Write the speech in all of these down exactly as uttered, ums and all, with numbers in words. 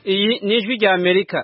Iyi ni ijwi rya Amerika.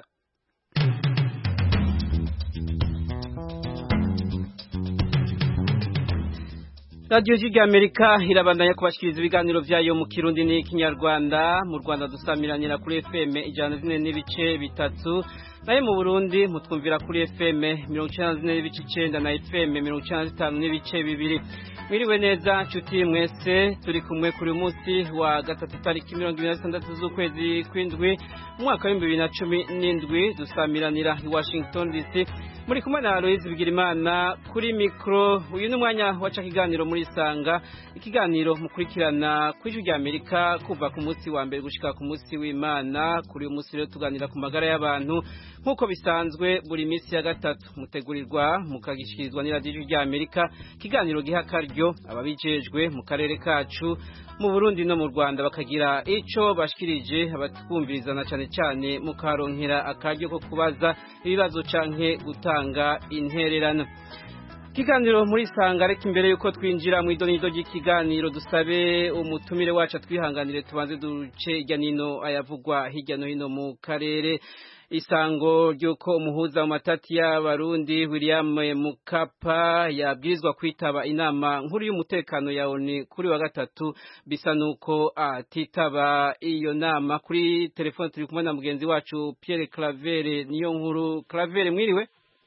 Radio ijwi rya Amerika irabandanya kubashikiriza ibiganiro vyayo mu Kirundi n'ikinyarwanda. Mu Rwanda dusamiranira kuri F M ijana zine n'ibice bitatu, naye mu Burundi mutwumvira kuri F M mirongo icenda zine n'ibice icenda na F M mirongo icenda zitanu n'ibice bibiri. Mwiriwe neza nshuti mwese, turi kumwe kuri munsi wa gatatu tariki mirongo ibiri na zitandatu z'ukwezi kw'indwi umwaka w'ibihumbi bibiri na cumi n'indwi, dusamiranira i Washington D C. Muri kumwe na Aloise Bigirimana kuri mikro. Uyu ni umwanya waca kiganiro muri Sanga, ikiganiro mukurikirana ku ijwi rya Amerika kuva ku munsi wa mbere gushika ku munsi w'Imana. Kuri uyu munsi rero tuganira ku magara y'abantu nkuko bisanzwe buri minsi ya gatatu, mutegurirwa mukagishikirizwa n'iradiyo ijwi rya Amerika, ikiganiro giha karyo ababijejwe mu karere kacu mu Burundi no mu Rwanda bakagira ico bashikirije abatwumvirizana cyane cyane mukaronkera akaryo ko kubaza ibibazo canke gutanga intererano. Kiganiro muri Sanga, reka imbere yuko twinjira mu idonido ry'ikiganiro dusabe umutumire wacu twihanganire tubanze duce hirya nino ayavugwa hirya no hino mu karere. Isango ryuko umuhuza mu matati y'abarundi William Mukapa yabwirizwa kwitaba inama nkuru y'umutekano ya O N U kuri wa gatatu, bisa nuko atitaba iyo nama. Kuri telefone turi kumwe na mugenzi wacu Pierre Claver niyo nkuru. Claver, mwiriwe?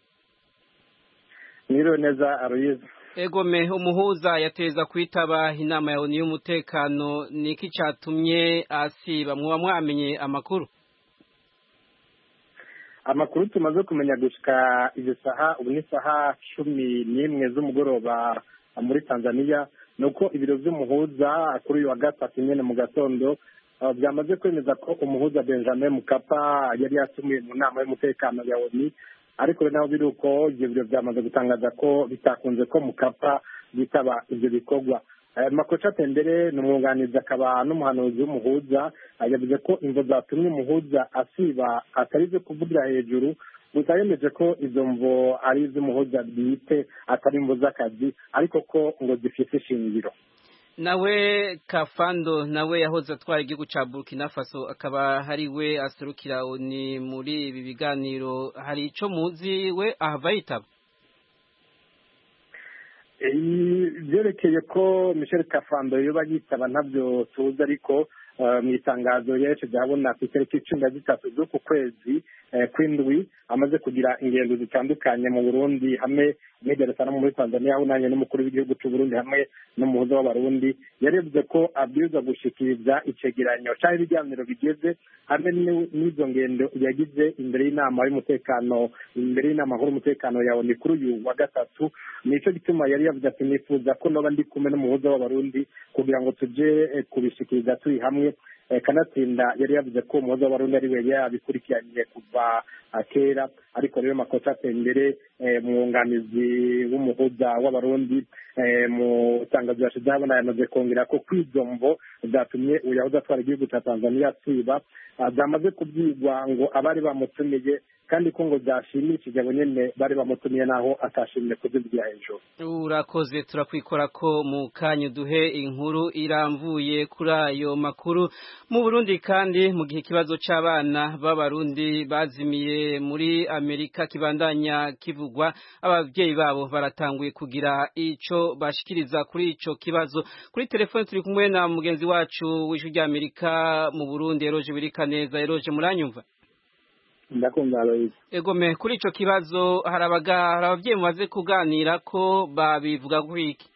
Mwiriwe neza Aloise. Egome, umuhuza yateza kwitaba inama ya O N U y'umutekano, niki catumye asiba? Mwoba mwamenye amakuru? Amakuru tumaze kumenya gushika izi saha, ubu ni saha cumi n'imwe z'umugoroba muri Tanzania, nuko ibiro vy'umuhuza kuri uyu wa gatatu nyene mu gatondo byamaze kwemeza ko umuhuza Benjamin Mkapa yari yatumiwe mu nama y'umutekano ya O N U, ariko naho biruko ivyo biro byamaze gutangaza ko bitakunze ko Mkapa bitaba ivyo bikorwa. Makocha Tendere ni umwunganizi akaba n'umuhanuzi w'umuhuza, yavuze ko imvo zatumye umuhuza asiba atari zo kuvugira hejuru, gusa yemeje ko izo mvo ari iz'umuhuza bwite atari imvo z'akazi, ariko ko ngo zifise ishingiro. Nawe Kafando nawe yahoze atwara igihugu ca Burkina Faso, akaba hari we aserukira O N U muri ibi biganiro, hari ico muzi we ahava yitaba? Vyerekeye ko Michel Kafando yoba yitaba ntabyo tuzi, ariko mu itangazo yaje byabona ku itariki cumi na zitatu z'uku kwezi kw'indwi amaze kugira ingendo zitandukanye mu Burundi hamwe n'Idarusana muri Tanzania, aho nanye n'umukuru w'igihugu cy'u Burundi hamwe n'umuhuza w'abarundi yarevuze ko abwirizwa gushikiriza icegeranyo cyari ibiganiro bigeze hamwe n'izo ngendo yagize imbere y'inama y'umutekano imbere y'inama nkuru y'umutekano ya O N U kuri uyu wa gatatu. Nico gituma yari yavuze ati nifuza ko noba ndi kumwe n'umuhuza w'abarundi kugira ngo tuje kubishikiriza turi hamwe. Kanatsinda yari yavuze ko umuhuza w'abarundi ari we yabikurikiranye kuva kera, ariko rero Makocha Tendere umwunganizi w'umuhuza w'abarundi mu itangazo yashize habona yamaze kongera ko kw'izo mvo zatumye uyahoze atwara igihugu cya Tanzania asiba zamaze kubyigwa ngo abari bamutumiye, kandi ko ngo byashimishije abo nyene bari bamutumiye naho atashimye kuzivugira hejuru. Urakoze, turakwikora ko mu kanyu duhe inkuru iramvuye kuri ayo makuru. Mu Burundi kandi mu gihe ikibazo c'abana b'abarundi bazimiye muri Amerika kibandanya kivugwa, abavyeyi babo baratanguye kugira ico bashikiriza kuri ico kibazo. Kuri telefone turi kumwe na mugenzi wacu w'ijwi rya Amerika mu Burundi, Eroje Birikaneza. Eroje, muranyumva? Ndakumva Aloise. Egome, kuri ico kibazo harabaga abavyeyi mumaze kuganira ko babivuga kwiki?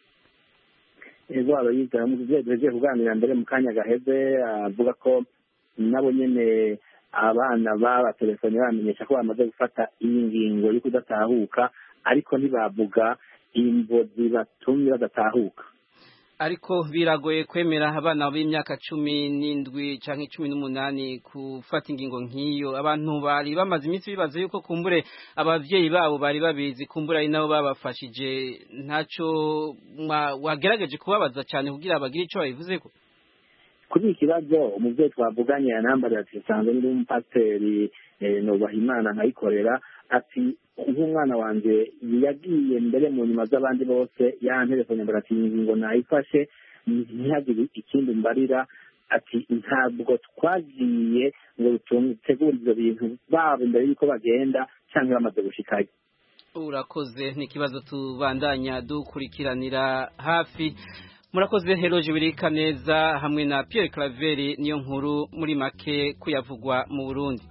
Ego Aloise, umuvyeyi yaje kuganira mbere mu kanya gaheze, avuga ko nabo nyene abana baba telefone bamenyesha ko bamaze gufata iyi ngingo yo kudatahuka, ariko ntibavuga imvo zibatumye badatahuka. Ariko biragoye kwemera abana b'imyaka cumi n'indwi canke cumi n'umunani gufata ingingo nk'iyo. Abantu bari bamaze iminsi bibaza yuko kumbure abavyeyi babo bari babizi, kumbure ari nabo babafashije. Ntaco wagerageje kubabaza cyane kugira bagire ico babivuzeko? Kuri iki kibazo umuvyeyi twavuganye yanambarira ati sanzwe ndi umupasiteri nubaha Imana nkayikorera, ati nk'umwana wanje yagiye mbere mu nyuma z'abandi bose yanterefone mbere ati ingingo nayifashe ntihagire ikindi mbarira, ati ntabwo twagiye ngo dutegure ibyo bintu babo mbere y'uko bagenda cyangwa bamaze gushikayo. Urakoze, ni ikibazo tubandanya dukurikiranira hafi. Murakoze Heroje Birika neza hamwe na Pierre Claver niyo nkuru muri make kuyavugwa mu Burundi.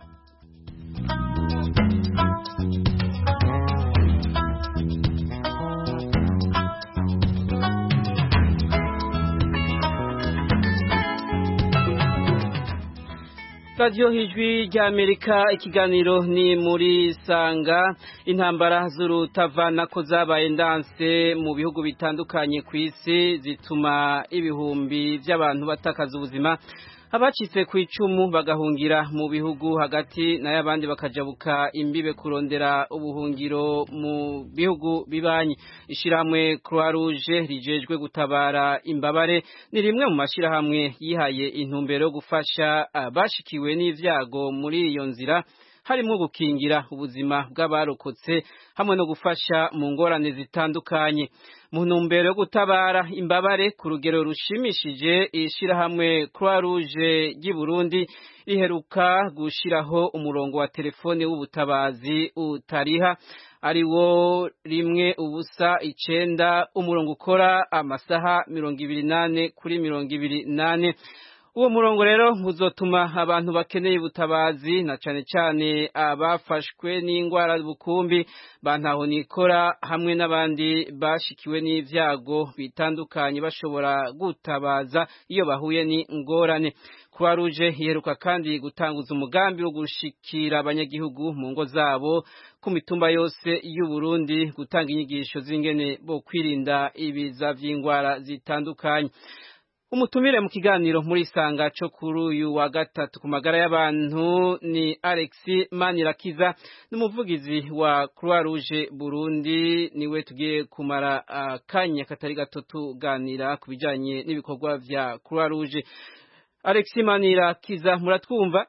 Radio Hijwi rya Amerika, ikiganiro ni muri Sanga. Intambara z'urutavana ko zabaye ndanse mu bihugu bitandukanye ku isi zituma ibihumbi by'abantu batakaza ubuzima, abacitse ku icumu bagahungira mu bihugu hagati nayo abandi bakajabuka imbibe kurondera ubuhungiro mu bihugu bibanyi. Ishirahamwe Croix Rouge rijejwe gutabara imbabare ni rimwe mu mashirahamwe yihaye intumbero yo gufasha abashikiwe n'ivyago muri iyo nzira, harimo gukingira ubuzima bw'abarokotse hamwe no gufasha mu ngorane zitandukanye. Mu ntumbero yo gutabara imbabare ku rugero rushimishije, ishirahamwe Croix Rouge ry'i Burundi riheruka gushiraho umurongo wa telefone w'ubutabazi utariha, ari wo rimwe ubusa icenda, umurongo ukora amasaha mirongo ibiri nane kuri mirongo ibiri nane. Uwo murongo rero uzotuma abantu bakeneye ubutabazi na cane cane abafashwe n'ingwara y'ubukumbi, bantaho nikora hamwe n'abandi bashikiwe n'ivyago bitandukanye bashobora gutabaza iyo bahuye n'ingorane. Croix Rouge iheruka kandi gutanguza umugambi wo gushikira abanyagihugu mu ngo zabo ku mitumba yose y'u Burundi, gutanga inyigisho z'ingene bo kwirinda ibiza vy'ingwara zitandukanye. Umutumire mu kiganiro muri Sanga cyo kuri uyu wa gatatu ku magara y'abantu ni Alexis Manirakiza, n'umuvugizi wa Croix Rouge Burundi. Niwe tugiye kumara akanya katari gato tuganira ku bijanye n'ibikorwa vya Croix Rouge. Alexis Manirakiza, muratwumva?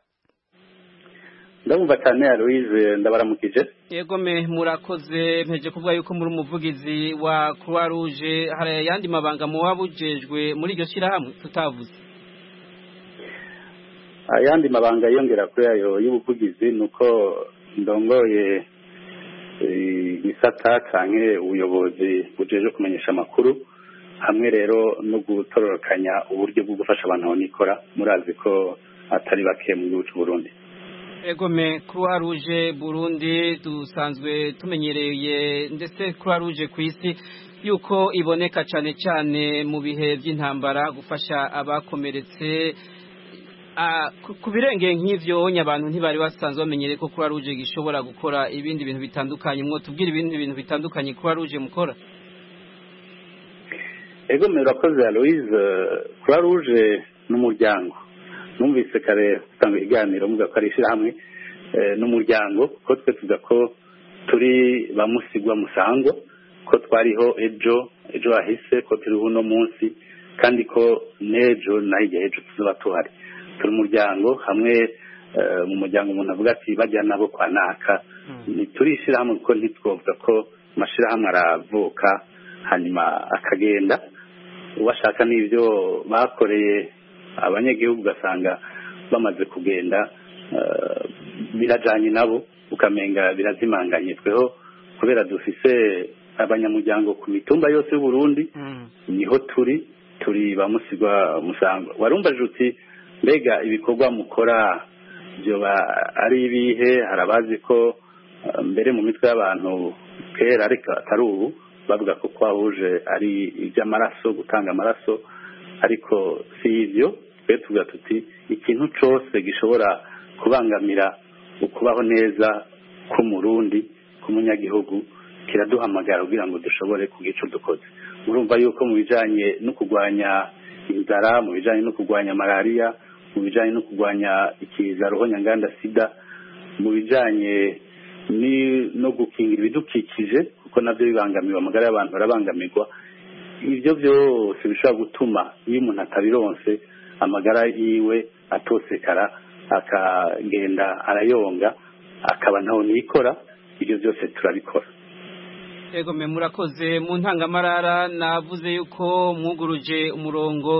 Ndabumva cyane Aloise, ndabaramukije. Yego me murakoze, mpeje kuvuga yuko muri umuvugizi wa Croix Rouge, hari yandi mabanga mu wabujejwe muri iryo shirahamwe tutavuze? Ayandi mabanga yongera kuri ayo y'ubuvugizi nuko ndongoye isata canke ubuyobozi bujeje kumenyesha amakuru, hamwe rero no gutororokanya uburyo bwo gufasha abantu aho nikora. Murazi ko atari bake mu gihugu cy'u Burundi. Egome, Croix Rouge Burundi dusanzwe tumenyereye, ndetse Croix Rouge ku isi yuko iboneka cyane cyane mu bihe by'intambara gufasha abakomeretse. Ku birenge nk'ivyo abantu ntibari basanzwe bamenyereye ko Croix Rouge gishobora gukora ibindi bintu bitandukanye. Mwo tubwira ibindi bintu bitandukanye Croix Rouge mukora? Egome, urakoze Aloise. Croix Rouge n'umuryango. Numvise kare tanga iganiro muga ko ari ishirahamwe n'umuryango, ko twe tuza ko turi bamusigwa musango, ko twariho ejo ejo ahise, ko turi uno munsi, kandi ko nejo nahiye ejo tuzoba tuhari. Turi umuryango hamwe. Mu muryango umuntu avuga ati bajya nabo kwa naka, ntiturishira hamwe ko ntitwovuga ko amashirahamwe aravuka hanyuma akagenda. Ubashaka n'ivyo bakoreye abanyagihugu ugasanga bamaze kugenda, birajanye nabo ukamenga birazimanganye. Tweho kubera dufise abanyamuryango ku mitumba yose y'u Burundi, niho turi turi bamusigwa musango. Warumbaje uti mbega ibikorwa mukora byo ari ibihe? Harabazi ko mbere mu mitwe y'abantu kera ariko atari ubu bavuga ko Croix Rouge ari iby'amaraso, gutanga amaraso, ariko si ivyo. Twe tuvuga tuti ikintu cose gishobora kubangamira ukubaho neza k'umurundi, k'umunyagihugu, kiraduhamagara kugira ngo dushobore kugica dukoze. Murumva yuko mu bijanye no kugwanya inzara, mu bijanye no kugwanya malaria, mu bijanye no kugwanya ikiza ruhonyanganda sida, mu bijanye ni no gukingira ibidukikije, kuko navyo bibangamiwe, amagara y'abantu barabangamirwa. Ivyo byose bishobora gutuma iyo umuntu atabironse amagara yiwe atosekara, akagenda arayonga, akaba ntaho nikora. Ibyo byose turabikora. Ego me murakoze. Mu ntangamarara navuze yuko mwuguruje umurongo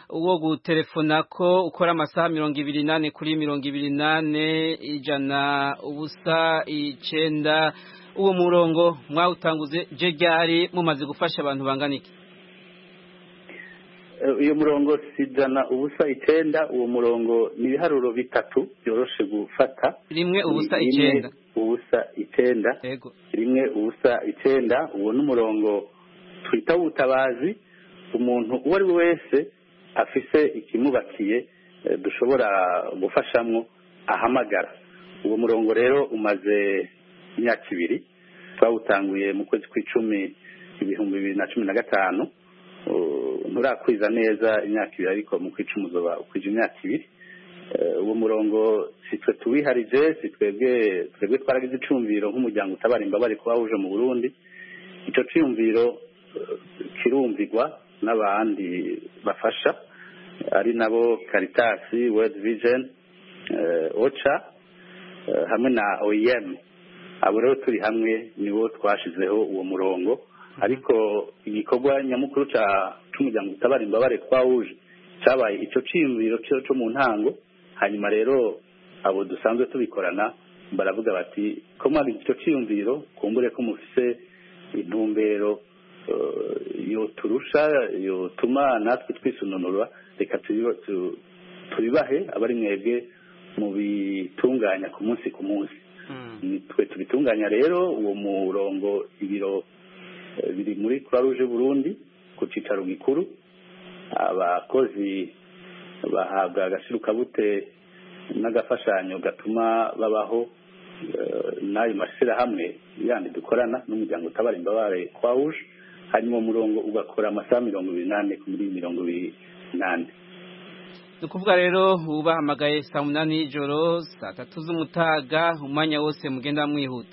uwo gutelefona ko ukora amasaha mirongo ibiri nane kuri mirongo ibiri nane ijana ubusa icenda uwo murongo mwawutanguze je ryari mumaze gufasha abantu bangana iki? Uyu murongo sijana ubusa icenda uwo murongo ni ibiharuro bitatu byoroshe gufata. Rimwe ubusa icenda ubusa icenda yego rimwe ubusa icenda uwo n'umurongo twita ubutabazi umuntu uwo ari we wese afise ikimubakiye dushobora gufashamwo ahamagara. Uwo murongo rero umaze imyaka ibiri twawutanguye mu kwezi kw'icumi ibihumbi bibiri na cumi na gatanu nturakwiza neza imyaka ibiri ariko mu kw'icumi uzoba ukwije imyaka ibiri. Uwo murongo si twe tuwiharije si twebwe twebwe twaragize icumviro nk'umuryango utabara imbabare kuba wuje mu Burundi. Ico cumviro kirumvigwa n'abandi bafasha ari nabo Caritas, World Vision, OCHA hamwe na O I M. Abo rero turi hamwe nibo twashizeho uwo murongo ariko igikorwa nyamukuru ca c'umuryango utabara imbabare twawuje cabaye ico cimviro cyo mu ntango. Hanyuma rero abo dusanzwe tubikorana baravuga bati ko mwari ico ciyumviro kumbure ko mufise intumbero yo turusha yo tuma natwe twisununura reka tubibahe abari mwebwe mu bitunganya ku munsi ku munsi. Twe tubitunganya rero uwo murongo ibiro biri muri Croix Rouge Burundi ku cicaro gikuru. Abakozi bahabwa agashiruka bute n'agafashanyo gatuma babaho n'ayo mashyirahamwe yandi dukorana n'umuryango utabara imbabare kwa Rouge. Hanyuma umurongo ugakora amasaha mirongo ibiri nane kuri mirongo ibiri nane. Nukuvuga rero ubahamagaye saa munani y'ijoro saa tatu z'umutaga umwanya wose mugenda mwihuta.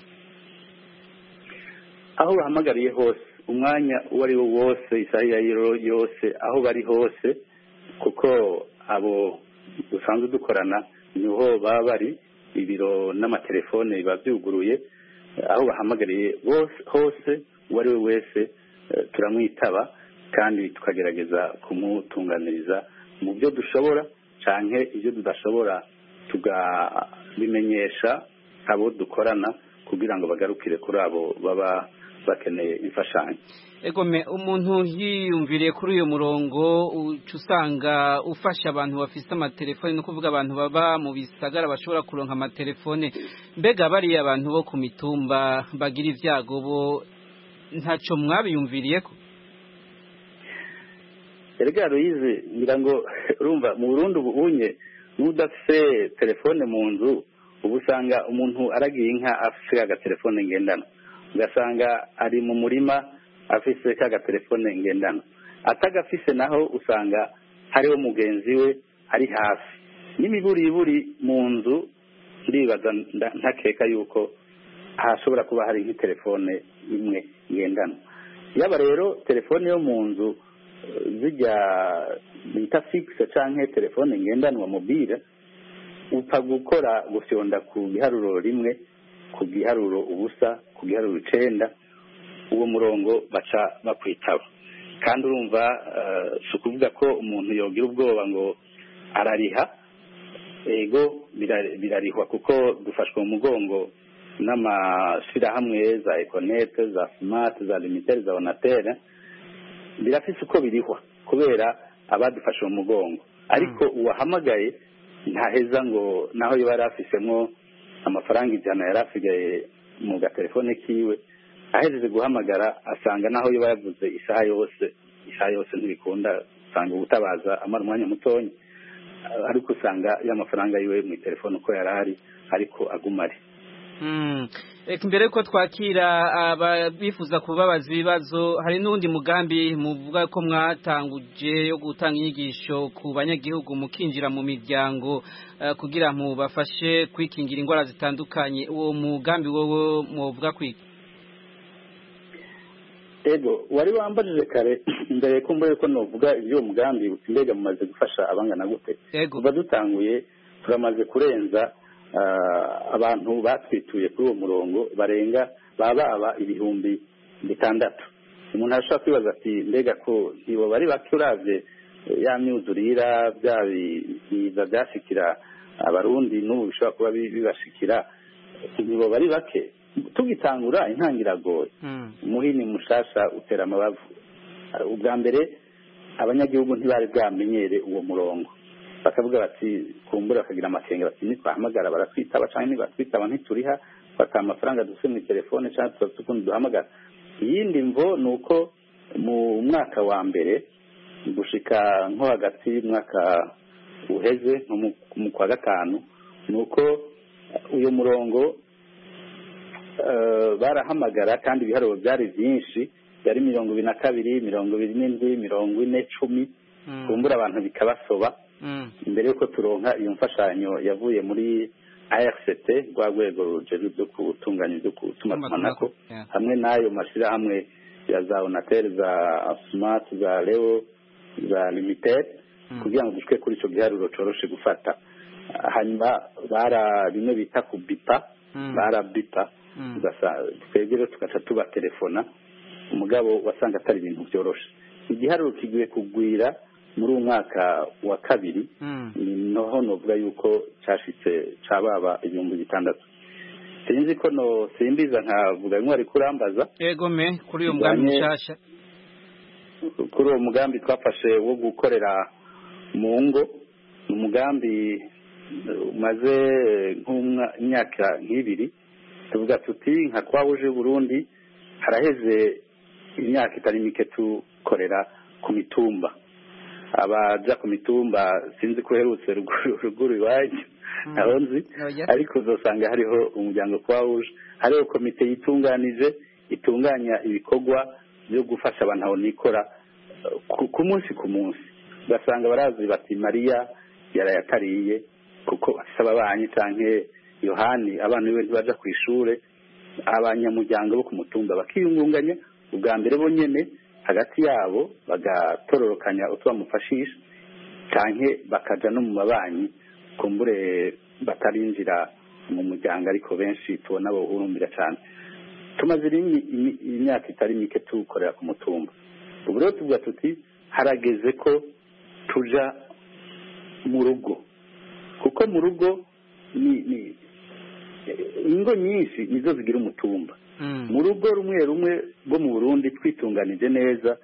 Aho bahamagariye hose umwanya uwo ari wo wose isaha yose aho bari hose kuko abo dusanzwe dukorana niho baba bari ibiro n'amatelefone biba byuguruye. Aho bahamagariye hose uwo ari we wese turamwitaba kandi tukagerageza kumutunganiriza mu byo dushobora canke ibyo tudashobora tugabimenyesha abo dukorana kugira ngo bagarukire kuri abo baba bakeneye imfashanyo. Egome umuntu yiyumviriye kuri uyu murongo usanga ufasha abantu bafise amatelefone no kuvuga abantu baba mu bisagara bashobora kuronka amatelefone. Mbega bari abantu bo ku mitumba bagira ivyago bo ntaco mwabiyumviriyeko? Erega Aloise ngira ngo urumva mu Burundi ubunye n'udafise telefone mu nzu ubusanga umuntu aragiye inka afise aga telefone ngendana ugasanga ari mu murima afise kaga telefone ngendana atagafise naho usanga hariho mugenzi we ari hafi n'imiburiburi mu nzu ndibaza ntakeka yuko hashobora kuba hari nk'itelefone imwe ngendana. Yaba rero telefone yo mu nzu zijya bita fixe canke telefone ngendanwa mobile upfa gukora gufyonda ku giharuro rimwe ku giharuro ubusa ku giharuro icenda uwo murongo baca bakwitaba. Kandi urumva uh, si ukuvuga ko umuntu yogira ubwoba ngo arariha. Ego birarihwa kuko dufashwe mu mugongo n'amashirahamwe za Econet, za Smart, za Limitel, za Onatel. Birafise uko birihwa kubera abadufashe mu mugongo ariko uwahamagaye ntaheza ngo naho yo barafisemo amafaranga ijana yarasigaye mu gatelefone kiwe ahejeje guhamagara asanga naho yo bayavuze isaha yose isaha yose ntibikunda usanga ubutabaza amara umwanya mutonyi ariko usanga ya mafaranga yiwe mu telefone uko yarari ariko agumari. Mm. Eka mbere ko twakira abifuza kubabaza ibibazo hari n'undi mugambi muvuga ko mwatanguje yo gutanga inyigisho ku banyagihugu mukinjira mu miryango uh, kugira mu bafashe kwikingira indwara zitandukanye. Uwo mugambi wowe muvuga kwiki? Ego wari wambajije kare mbere ko mboye ko novuga ibyo mugambi mbega mumaze gufasha abangana gute. Kuva dutanguye turamaze kurenza Uh, abantu batwituye kuri uwo murongo barenga bababa ibihumbi bitandatu. Umuntu arashobora kwibaza ati mbega ko ntibo bari bakuravye ya myuzurira bya biza byashikira abarundi n'ubu bishobora kuba bibashikira nibo bari bake tugitangura intangiragoye umuhini mushasha utera amabavu ubwa mbere abanyagihugu ntibari bwamenyere uwo murongo bakavuga bati kumbura bakagira amakenga bati nitwahamagara baratwitaba cyangwa nibatwitaba ntituriha bata amafaranga dufite mu telefone cyangwa tuba tukundi duhamagara iyindi mvo ni uko mu mwaka wa mbere gushika nko hagati y'umwaka uheze nko mu kwa gatanu ni uko uyu murongo barahamagara kandi ibiharuro byari byinshi yari mirongo ibiri na kabiri mirongo ibiri n'indwi mirongo ine cumi kumbura abantu bikabasoba mbere y'uko turonka iyo mfashanyo yavuye muri A R C T rwa rwego rujejwe byo gutunganya ibyo gutumatumanako hamwe n'ayo mashyirahamwe ya za Onatel za Smart za Leo za Limited kugira ngo dushike kuri icyo giharuro coroshe gufata hanyuma bara bimwe bita ku bipa bara bipa twebwe tugaca tuba telefona umugabo wasanga atari ibintu byoroshe igiharuro kigiye kugwira muri uwo mwaka wa kabiri noho novuga yuko cyashitse cababa ibihumbi bitandatu sinzi ko no simbiza nkavuga ngo ari kurambaza yego me kuri uyo mugambi mushasha kuri uwo mugambi twafashe wo gukorera mu ngo umugambi umaze nk'imyaka nk'ibiri tuvuga tuti nka twahuje Burundi haraheze imyaka itari mike tukorera ku mitumba abaja ku mitumba sinzi ko herutse ruguru iwacu naho nzi ariko uzosanga hariho umuryango twahuje hariho komite yitunganije itunganya ibikorwa byo gufasha abantu aho nikora ku munsi ku munsi ugasanga barazi bati Mariya yarayatariye kuko asaba abanyi canke Yohani abana biwe ntibaja ku ishure abanyamuryango bo ku mutumba bakiyungunganya ubwa mbere bo nyene hagati yabo bagatororokanya utwa mufashisha canke bakaja no mu mabanyi kumbure batarinjira mu muryango ariko benshi tubona bo urumbira cyane tumaze imyaka itari mike tukorera ku mutumba ubu rero tuvuga tuti harageze ko tuja mu rugo kuko mu rugo ni ni ingo nyinshi nizo zigira umutumba mu rugo rumwe rumwe rwo mu Burundi twitunganije neza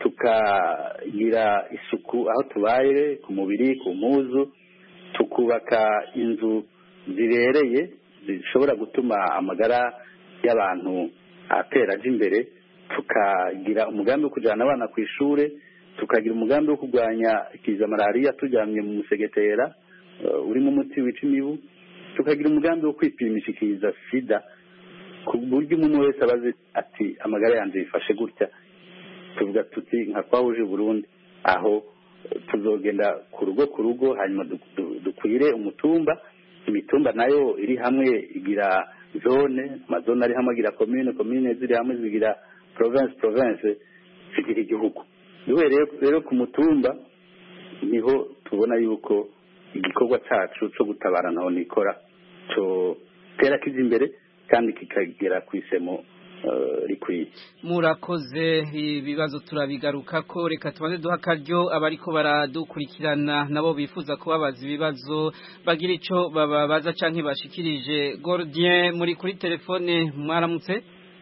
tukagira isuku aho tubaye ku mubiri ku mpuzu tukubaka inzu zibereye zishobora gutuma amagara y'abantu atera aje imbere tukagira umugambi wo kujyana abana ku ishure tukagira umugambi wo kurwanya ikiza malariya tujyamye mu musegetera urimo umuti wica imibu tukagira umugambi wo kwipimisha ikiza sida ku buryo umuntu wese abazi ati amagara yanjye yifashe gutya tuvuga tuti nka twahuje Burundi aho tuzogenda ku rugo ku rugo hanyuma dukwire umutumba imitumba nayo iri hamwe igira zone amazone ari hamwe agira commune commune ziri hamwe zigira province province zigira igihugu duhereye rero ku mutumba niho tubona yuko igikorwa cyacu cyo gutabara naho nikora cyo tera kije imbere kandi kikagera ku isemo rikwiye murakoze ibibazo turabigaruka ko reka tubanze duha akaryo abariko baradukurikirana nabo bifuza kubabaza ibibazo bagira ico bababaza canke bashikirije Gordien muri kuri telefone mwaramutse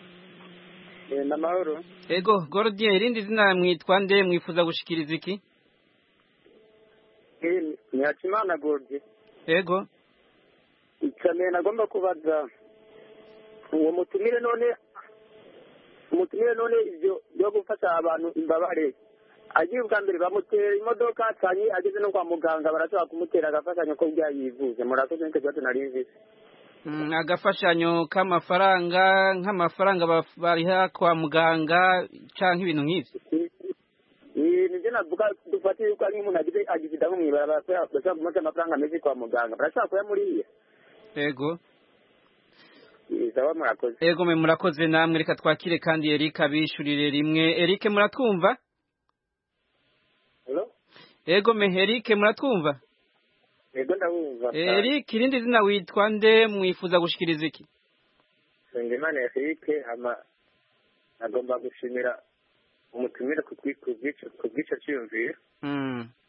na mahoro ego Gordien irindi zina mwitwa nde mwifuza gushikiriza iki eh Nyakimana Gordien ego icyane nagomba kubaza uwo mutumire none umutumire none ibyo byo gufasha abantu imbabare agiye ubwa mbere bamutera imodoka cyane ageze no kwa muganga barashobora kumutera agafashanyo ko byayivuze murakoze n'icyo cyacu narinzi agafashanyo k'amafaranga nk'amafaranga bariha kwa muganga cyangwa ibintu nk'ibyo nibyo navuga dufate yuko ari nk'umuntu agize agisida nko mwibara bashobora kumuca amafaranga menshi kwa muganga barashobora kuyamuriye yego Sawa murakoze. Ego me murakoze namwe reka twakire kandi Eric abishurire rimwe. Eric muratwumva? Hello? Ego me Eric muratwumva? Ego ndabumva. Eric irindi zina witwa nde mwifuza gushikiriza iki? Sengimana Eric ama agomba gushimira umutumire ku bwico cyumvira. Mm.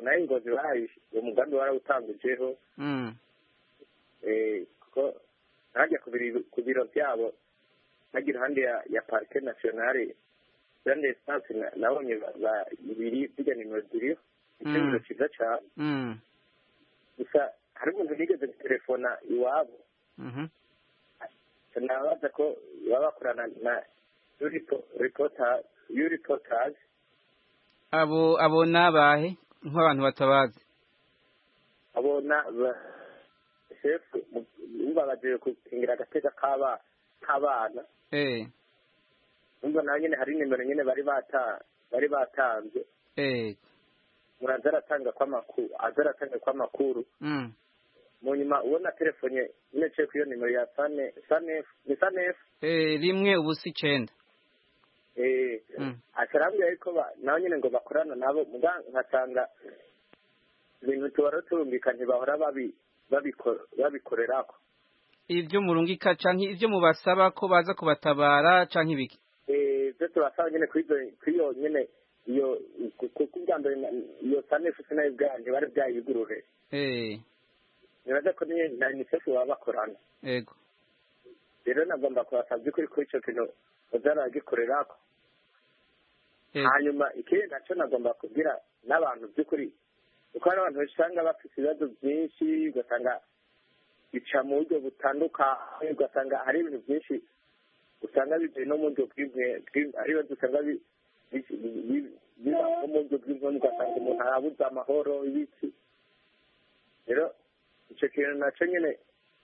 nayo ingozi barayishe uwo mugambi warawutangujeho kuko ntajya ku biro byabo ntajya iruhande ya parike nasiyonari grande esanse nabonye ibiri bijya nimero ziriho icyumviro cyiza cyane gusa hari umuntu nigeze gutelefona iwabo nabaza ko baba bakorana na yuripotazi abo abo nabahe nk'abantu batabazi abona shefu umva bagiye kukingira agateka k'aba k'abana eh umva nawe nyine hari nimero nyine bari bata bari batanze eh muraza aratanga kw'amakuru azaratanga kw'amakuru mm mu nyuma ubona telefone nyine cyo kwiyo nimero ya sane sanefu ni sanefu eh rimwe ubusi icenda eh akarambye ariko nawe nyine ngo bakorana nabo muga nkatanga ibintu tubara turumvikanye bahora babi babikorerako ivyo murungika canke ivyo mubasaba ko baza kubatabara canke ibiki eh byo tubasaba nyine kwiyo nyine iyo kugamba iyo sanefu sinaye bwanje bari byayigurure eh nibaza ko ni na UNICEF baba bakorana yego rero nagomba kubasabye kuri kuri ico kintu bazaragikorerako hanyuma ikindi naco nagomba kugira n'abantu by'ukuri kuko hari abantu usanga bafite ibibazo byinshi ugasanga bica mu buryo butandukanye ugasanga hari ibintu byinshi usanga bivuye no mu buryo bw'imwe ari ibibazo usanga biba no mu buryo bw'imwe ugasanga umuntu arabuze amahoro ibiki rero icyo kintu nacyo nyine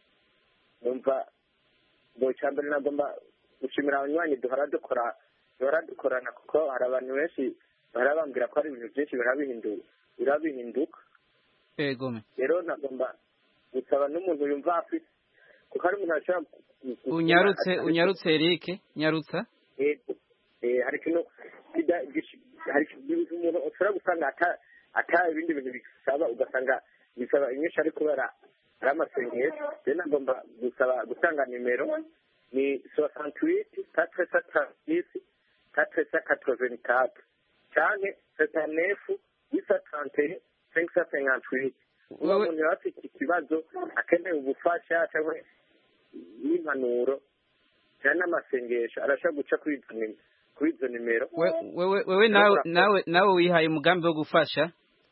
numva ngo icya mbere nagomba gushimira abanywanyi duhora dukora duhora dukorana kuko hari abantu benshi bahora bambwira ko hari ibintu byinshi birabihinduka birabihinduka yego rero nagomba gusaba n'umuntu yumva afite kuko hari umuntu ashobora unyarutse unyarutse Eric nyarutsa yego eh hari kino hari umuntu ushobora gusanga ata ata ibindi bintu bisaba ugasanga bisaba inyinshi ari kubera ari amasengesho rero nagomba gusaba gutanga nimero ni soixante-huit quatre cent trente-six quatre cent quatre-vingt-quatre canke soixante-neuf huit cent trente et un cinq cent cinquante-huit uwo muntu yaba afite ikibazo akeneye ubufasha cyangwa n'impanuro cyane n'amasengesho arashobora guca kuri izo nimero wewe nawe nawe nawe wihaye umugambi wo gufasha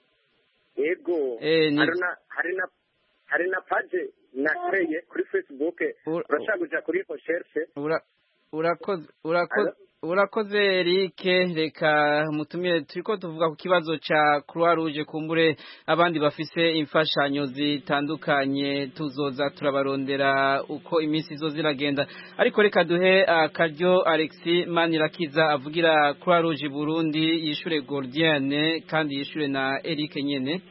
yego hari na hari na page nakreye kuri Facebook urashaka kuja kuri recherche urakoze urakoze urakoze Eric reka mutumire turiko tuvuga ku kibazo ca Croix Rouge kumbure abandi bafise imfashanyo zitandukanye tuzoza turabarondera uko iminsi zo ziragenda ariko reka duhe akaryo Alexis Manirakiza avugira Croix Rouge Burundi yishure Gordienne kandi yishure na Eric nyene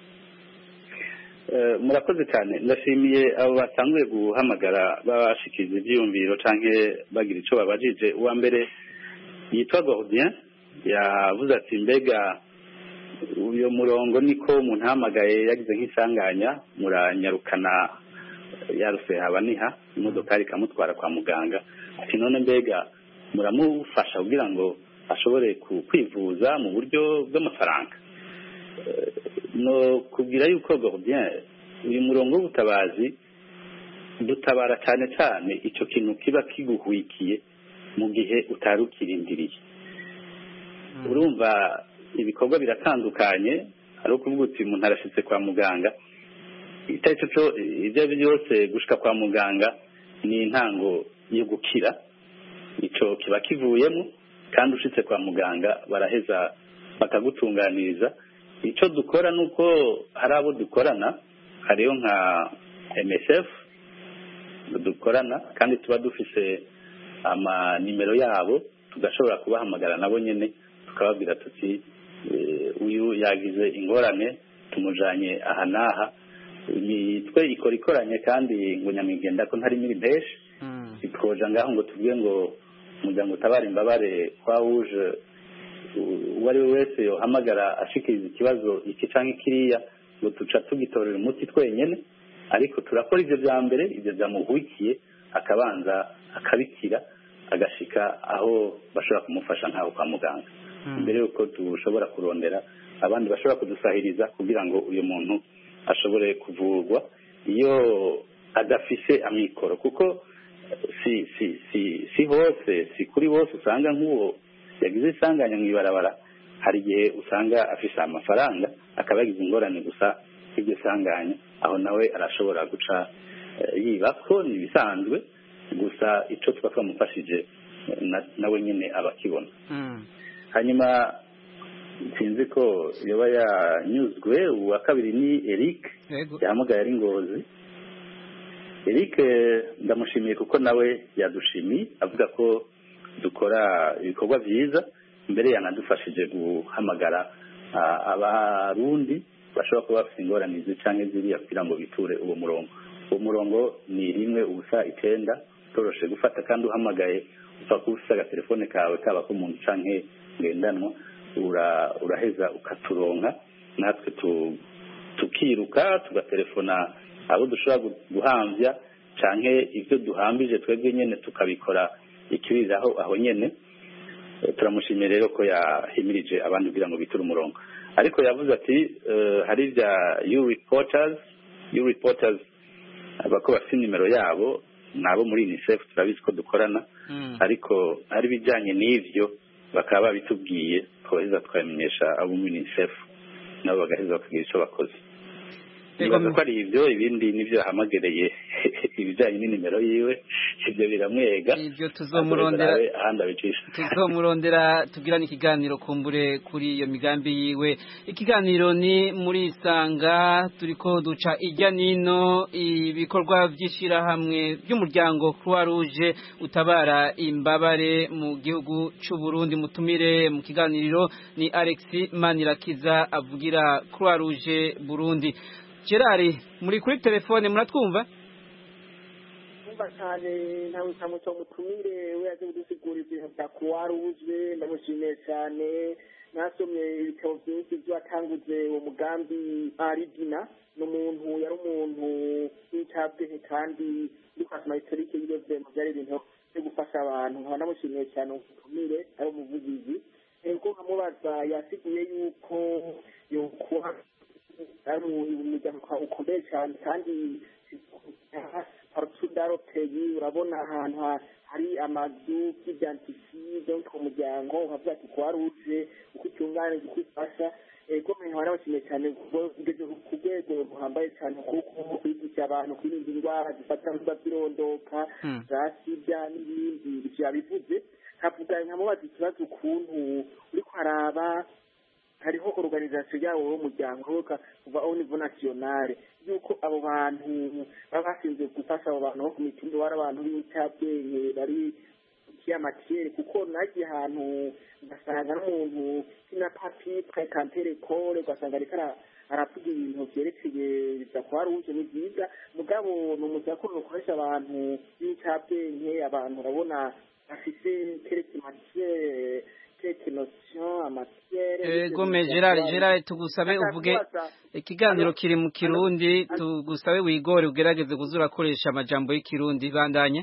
murakoze cyane ndashimiye abo batanguye guhamagara babashikiza ibyiyumviro canke bagira ico babajije uwa mbere yitwa Gordien yavuze ati mbega uyo murongo niko umuntu ahamagaye yagize nk'isanganya muranyarukana yaruse habaniha imodoka ikamutwara kwa muganga ati none mbega muramufasha kugira ngo ashobore kwivuza mu buryo bw'amafaranga no kubwira yuko Gordien uyu murongo w'ubutabazi dutabara cyane cyane icyo kintu kiba kiguhwikiye mu gihe utarukirindiriye urumva ibikorwa biratandukanye ari ukuvuga uti umuntu arashitse kwa muganga icyo cyo ibyo byose gushika kwa muganga ni intango yo gukira icyo kiba kivuyemo kandi ushitse kwa muganga baraheza bakagutunganiriza icyo dukora nuko hari abo dukorana hariyo nka M S F dukorana kandi tuba dufise ama nimero yabo tugashobora kubahamagara nabo nyene tukababwira tuti uyu yagize ingorane tumujanye aha naha nitwe ikora ikoranye kandi ngo nyamigenda ko ntari miri benshi twoja ngaho ngo tuvuge ngo umuryango utabara imbabare kwa Rouge uwari we wese yohamagara ashikiriza ikibazo iki canke kiriya ngo tuca tugitorera umuti twenyene ariko turakora ivyo vya mbere ivyo vyamuhwikiye akabanza akabikira agashika aho bashobora kumufasha nkaho kwa muganga mbere yuko dushobora kurondera abandi bashobora kudusahiriza kugira ngo uyu muntu ashobore kuvurwa iyo adafise amikoro, kuko si si si si hose si kuri bose usanga nk'uwo yagize isanganya mu ibarabara, hari igihe usanga afise amafaranga akaba yagize ingorane gusa iryo sanganya, aho nawe arashobora guca yiba ko ni bisanzwe, gusa icyo tuba twamufashije nawe nyine abakibona. Hanyuma sinzi ko yoba yanyuzwe. Uwa kabiri ni Eric yahamagaye ari Ngozi. Eric ndamushimiye kuko nawe yadushimiye avuga ko dukora ibikorwa byiza, mbere yanadufashije guhamagara abarundi bashobora kuba bafite ingorane cyangwa ziriya kugira ngo biture uwo murongo. Uwo murongo ni rimwe ubusa icyenda, utoroshe gufata kandi uhamagaye upfa kuba ufite agatelefone kawe kaba ko mu canke ngendanwa, uraheza ukaturonka natwe tukiruka tugatelefona abo dushobora guhambya canke ibyo duhambije twebwe nyene tukabikora ikibiraho aho nyene. Turamushimira rero ko yahimirije abandi kugira ngo biture umurongo, ariko yavuze ati hari bya you reporters you reporters abako bafite nimero yabo nabo muri UNICEF turabizi ko dukorana, ariko ari bijanye n'ivyo bakaba babitubwiye twaheza twamenyesha abo muri UNICEF nabo bagaheza bakagira icyo bakoze. Nibaza ko ari ibyo, ibindi nivyo hamagereye ibijanye n'inimero yiwe, ibyo biramwega, ibyo tuzomurondera tuzomurondera tugirana ikiganiro kumbure kuri iyo migambi yiwe. Ikiganiro ni muri Isanga, turiko duca ijya nino ibikorwa by'ishirahamwe by'umuryango Croix Rouge utabara imbabare mu gihugu cy'u Burundi. Mutumire mu kiganiro ni Alexis Manirakiza avugira Croix Rouge Burundi. Gerard, muri kuri telefone muratwumva? Umva cyane ntawe cyo mutumire we yaje gusigura ibintu bya Croix Rouge, ndamushimiye cyane. Nasomye ibitabo byinshi byatanguze uwo mugambi Aridina, n'umuntu yari umuntu w'icyabwe kandi dukasoma historique y'ibyo mu byari ibintu byo gufasha abantu. Nkaba namushimiye cyane umutumire ari umuvugizi. Ego nkamubaza yasiguye yuko yokuha ari umuryango ukomeye cyane kandi parutsudaropegi, urabona ahantu hari amazu y'ibyantifisi donc umuryango ukavuga ati Croix Rouge uko itunganije uko ifasha. Ego nkaba nabashimiye cyane ugeze ku rwego ruhambaye cyane kuko kwigisha abantu kwirinda indwara zifata z'irondoka za sida n'ibindi byabivuze. Nkavuga nkamubaza ikibazo ukuntu uri kwaraba hariho organisation yawo w'umuryango kuva au niveau national yuko abo bantu baba basinze gufasha abo bantu ku mitumba wari abantu b'icyabwenge bari kiyamatiere, kuko nagiye ahantu ngasanga n'umuntu sina papi précantere kore ugasanga ariko aravuga ibintu byerekeye bya Croix Rouge ni byiza, mugabo ni umuzakuru ukoresha abantu b'icyabwenge, abantu urabona afite kerekimatiere Ego me Gerard Gerard tugusabe uvuge ikiganiro kiri mu Kirundi, tugusabe wigore ugerageze kuzura koresha amajambo y'Ikirundi. Bandanye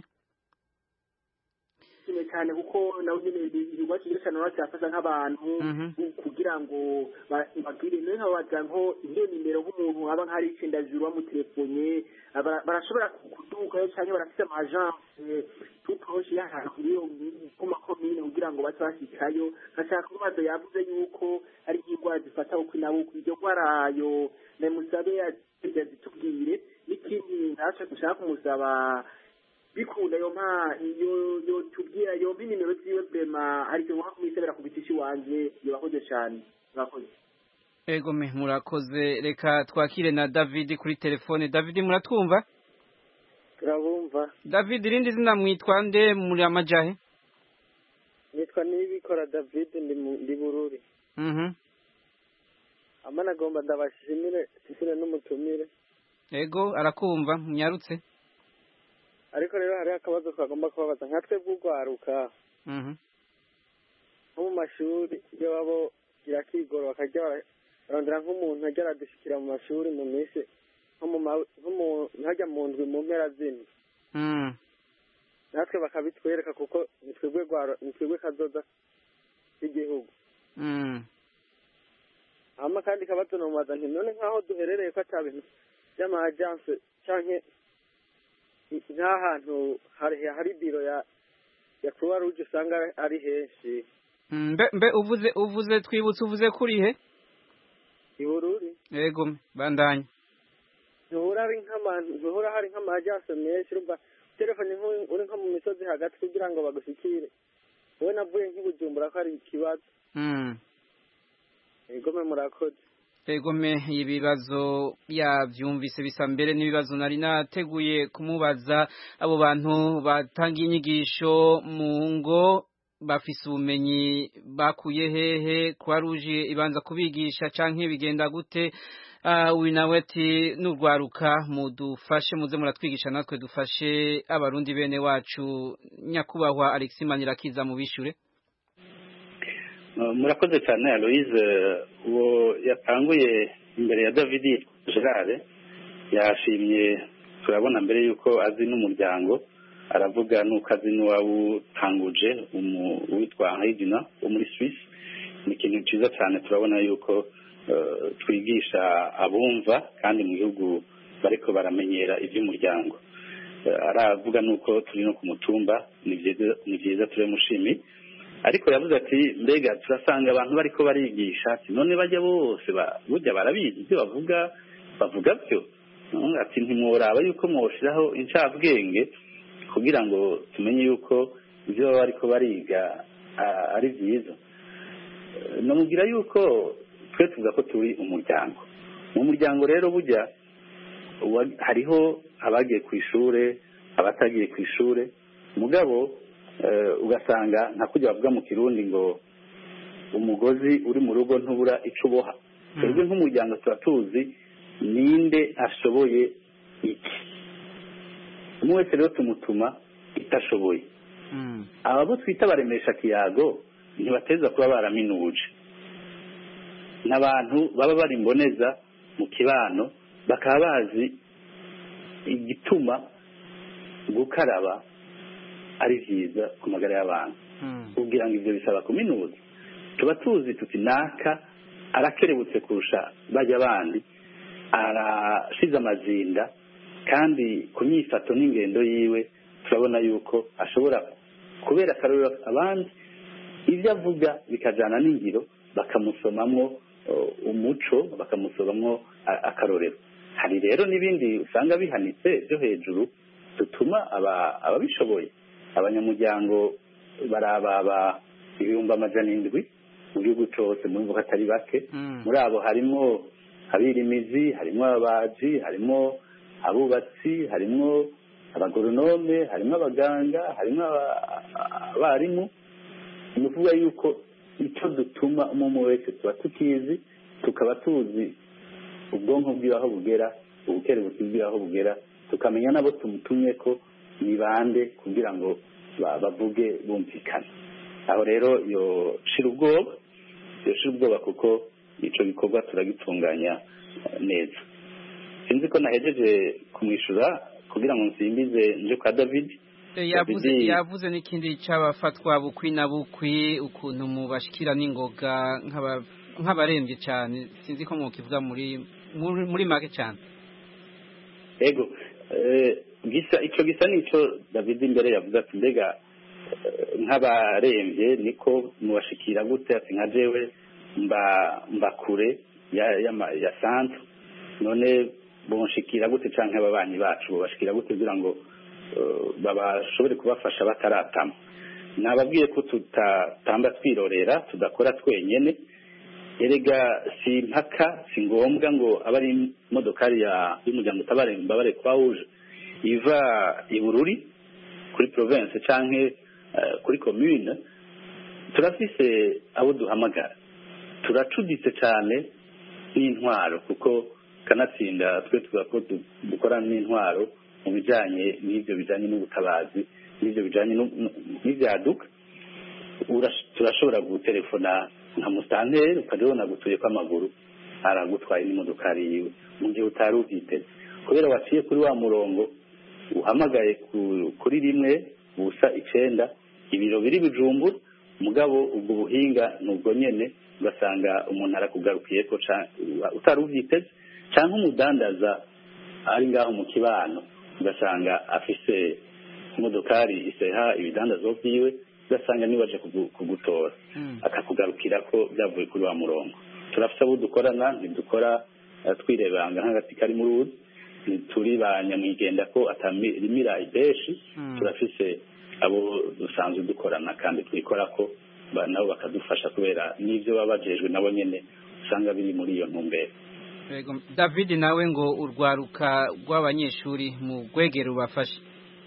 cyane kuko nawe nyine ibibazo cyane cyafasha nk'abantu kugira ngo bagire none habaza nko iyo nimero nk'umuntu aba nk'ari icyenda juru mu telefone barashobora kuduka cyane barafite amagence tutoshi y'ahantu iyo ku makomine kugira ngo batashikayo. Gashaka kubaza yavuze yuko ari ingwara zifata uko nabo kujyo kwarayo ne musabe yazitubwire n'ikindi ntacho dushaka kumusaba bikunda yo mpa iyo yo tubwira yo nimero ziwe bema ariko nko kumisebera kubitishi wanje yabakoze cyane. Murakoze. Ego me murakoze. Reka twakire na David kuri telefone. David muratwumva? Turabumva. David rindi zina mwitwa nde muri amajahe? Nitwa Nibikora David ndi Bururi. Mhm. Amana gomba ndabashimire sisine n'umutumire. Ego arakumva munyarutse. Ariko rero hari akabazo twagomba kubabaza nka twe bw'ugwaruka. Mhm. Mu mashuri iyo babo irakigoro bakajya barondera nk'umuntu ajya aradushikira mu mashuri mu minsi nko mu ntajya mu ndwi mu mpera zine. Mhm. Natwe bakabitwereka kuko nitwebwe gwaro nitwebwe kazoza igihugu. Mhm. Ama hama kandi kabazo nomubaza nti none nk'aho duherereye ko ata bintu by'ama-agence canke nk'ahantu hari hari biro ya ya Croix Rouge usanga ari henshi. mbe mbe uvuze uvuze twibutse uvuze kuri he Ibururi yego bandanye ntuhora ari nk'abantu ntuhora hari nk'ama-agence menshi urumva telefone uri nko mu misozi hagati kugira ngo bagushikire wowe navuye nk'ibujumbura ko ari ikibazo. mm Yego me murakoze. Yego me ibibazo yavyumvise bisa mbere n'ibibazo nari nateguye kumubaza abo bantu batanga inyigisho mu ngo bafise ubumenyi bakuye hehe Croix Rouge ibanza kubigisha canke bigenda gute. Uh, uyu nawe ati n'urwaruka mudufashe muze muratwigisha natwe dufashe abarundi bene wacu. Nyakubahwa Alexis Manirakiza mubishure. Uh, murakoze cyane Aloise. Uwo yatanguye imbere ya David Gerard yashimye turabona mbere yuko azi n'umuryango aravuga nuko azi n'uwawutanguje witwa Haydina wo muri Swiss. Ni ikintu cyiza cyane turabona yuko Uh, twigisha abumva kandi mu gihugu bariko baramenyera iby'umuryango. Uh, aravuga nuko turi no ku mutumba ni byiza ni byiza turi mushimi ariko yavuze ati mbega turasanga abantu bariko barigisha none bajya bose burya barabizi ibyo bavuga bavuga byo. Uh, ati ntimworaba yuko mwoshiraho incabwenge kugira ngo tumenye yuko ibyo baba bariko bariga uh, ari byiza. Uh, nomubwira yuko twe tuvuga ko turi umuryango. Mu muryango rero burya hariho abagiye ku ishure abatagiye ku ishure mugabo uh, ugasanga nta kujya bavuga mu Kirundi ngo umugozi uri mu rugo ntubura ico boha. Twebwe mm. nk'umuryango turatuzi ninde ashoboye iki. Umwe wese rero tumutuma itashoboye. Mm. Abo twita baremesha kiyago ntibateza kuba baraminuje. N'abantu baba bari mboneza mu kibano bakaba bazi igituma gukaraba ari vyiza ku magara y'abantu. Mm. Kugira ngo ivyo bisaba kuminuza. Tuba tuzi tuti naka arakerebutse kurusha bajya bandi arashize amazinda kandi ku myifato n'ingendo yiwe turabona yuko ashobora kubera akarorero abandi ibyo avuga bikajana n'ingiro bakamusomamwo umuco bakamusomamwo akarorero. Hari rero n'ibindi usanga bihanitse byo hejuru tutuma aba ababishoboye abanyamuryango barababa ibihumbi amajana indwi mu gihugu cyose muri mvuga atari bake. Mm. Muri abo harimo abirimizi harimo ababaji harimo abubatsi harimo abagoronome harimo abaganga harimo abarimu. Ni ukuvuga yuko icyo dutuma umwe wese tuba tukizi tukaba tuzi ubwonko bw'aho bugera ubukerebutsi bw'aho bugera tukamenya nabo tumutumye ko ni bande kugira ngo bavuge bumvikana. Aho rero yo shira ubwoba yo shira ubwoba kuko ico bikorwa turagitunganya neza. Sinzi ko nahejeje kumwishura kugira ngo nsimbize nje kwa David. Yavuze yavuze n'ikindi cy'abafatwa bukwi na bukwi ukuntu mubashikira n'ingoga nk'aba nk'abarembye cyane sinzi ko mukivuga muri muri make cyane. Ego eh gisa ico gisa nico David imbere yavuze ati mbega nk'abarembye niko mubashikira gute ati nka jewe mba mbakure ya ya, ya centre none bonshikira gute canke ababanyi bacu bobashikira gute kugira ngo uh, babashobore kubafasha bataratama. Nababwiye ko tutatamba twirorera tudakora twenyene erega si mpaka si ngombwa ngo abari modokari ya y'umuryango utabare mbabare kwa uje iva ibururi kuri province canke uh, kuri commune turafise abo duhamagara turacuditse cyane n'intwaro kuko kanatsinda twe tugako dukora n'intwaro mu bijanye n'ibyo bijanye n'ubutabazi n'ibyo bijanye n'ivyaduka turashobora gutelefona nka mustanteri ukadona gutuye kwa maguru aragutwaye n'imodokari yiwe mu gihe utari uvyiteze kubera waciye kuri wa murongo uhamagaye kuri rimwe busa icenda ibiro biri Bujumbura mugabo ubwo buhinga nubwo nyene ugasanga umuntu arakugarukiye ko utari ubyiteze cyangwa umudandaza ari ngaho mu kibano ugasanga afise imodokari iseha ibidandazwa byiwe ugasanga niba aje kugutora akakugarukira ko byavuye kuri wa murongo. turafite abo dukorana ntidukora twirebanga nk'agati kari mu ruzi, turi ba nyamwigenda ko atarimira ibeshi, turafise abo dusanzwe dukorana kandi twikora ko nabo bakadufasha kubera n'ibyo baba bajejwe nabo nyene usanga biri muri iyo ntumbero. David nawe ngo urwaruka rw'abanyeshuri mu gwegero rubafashe.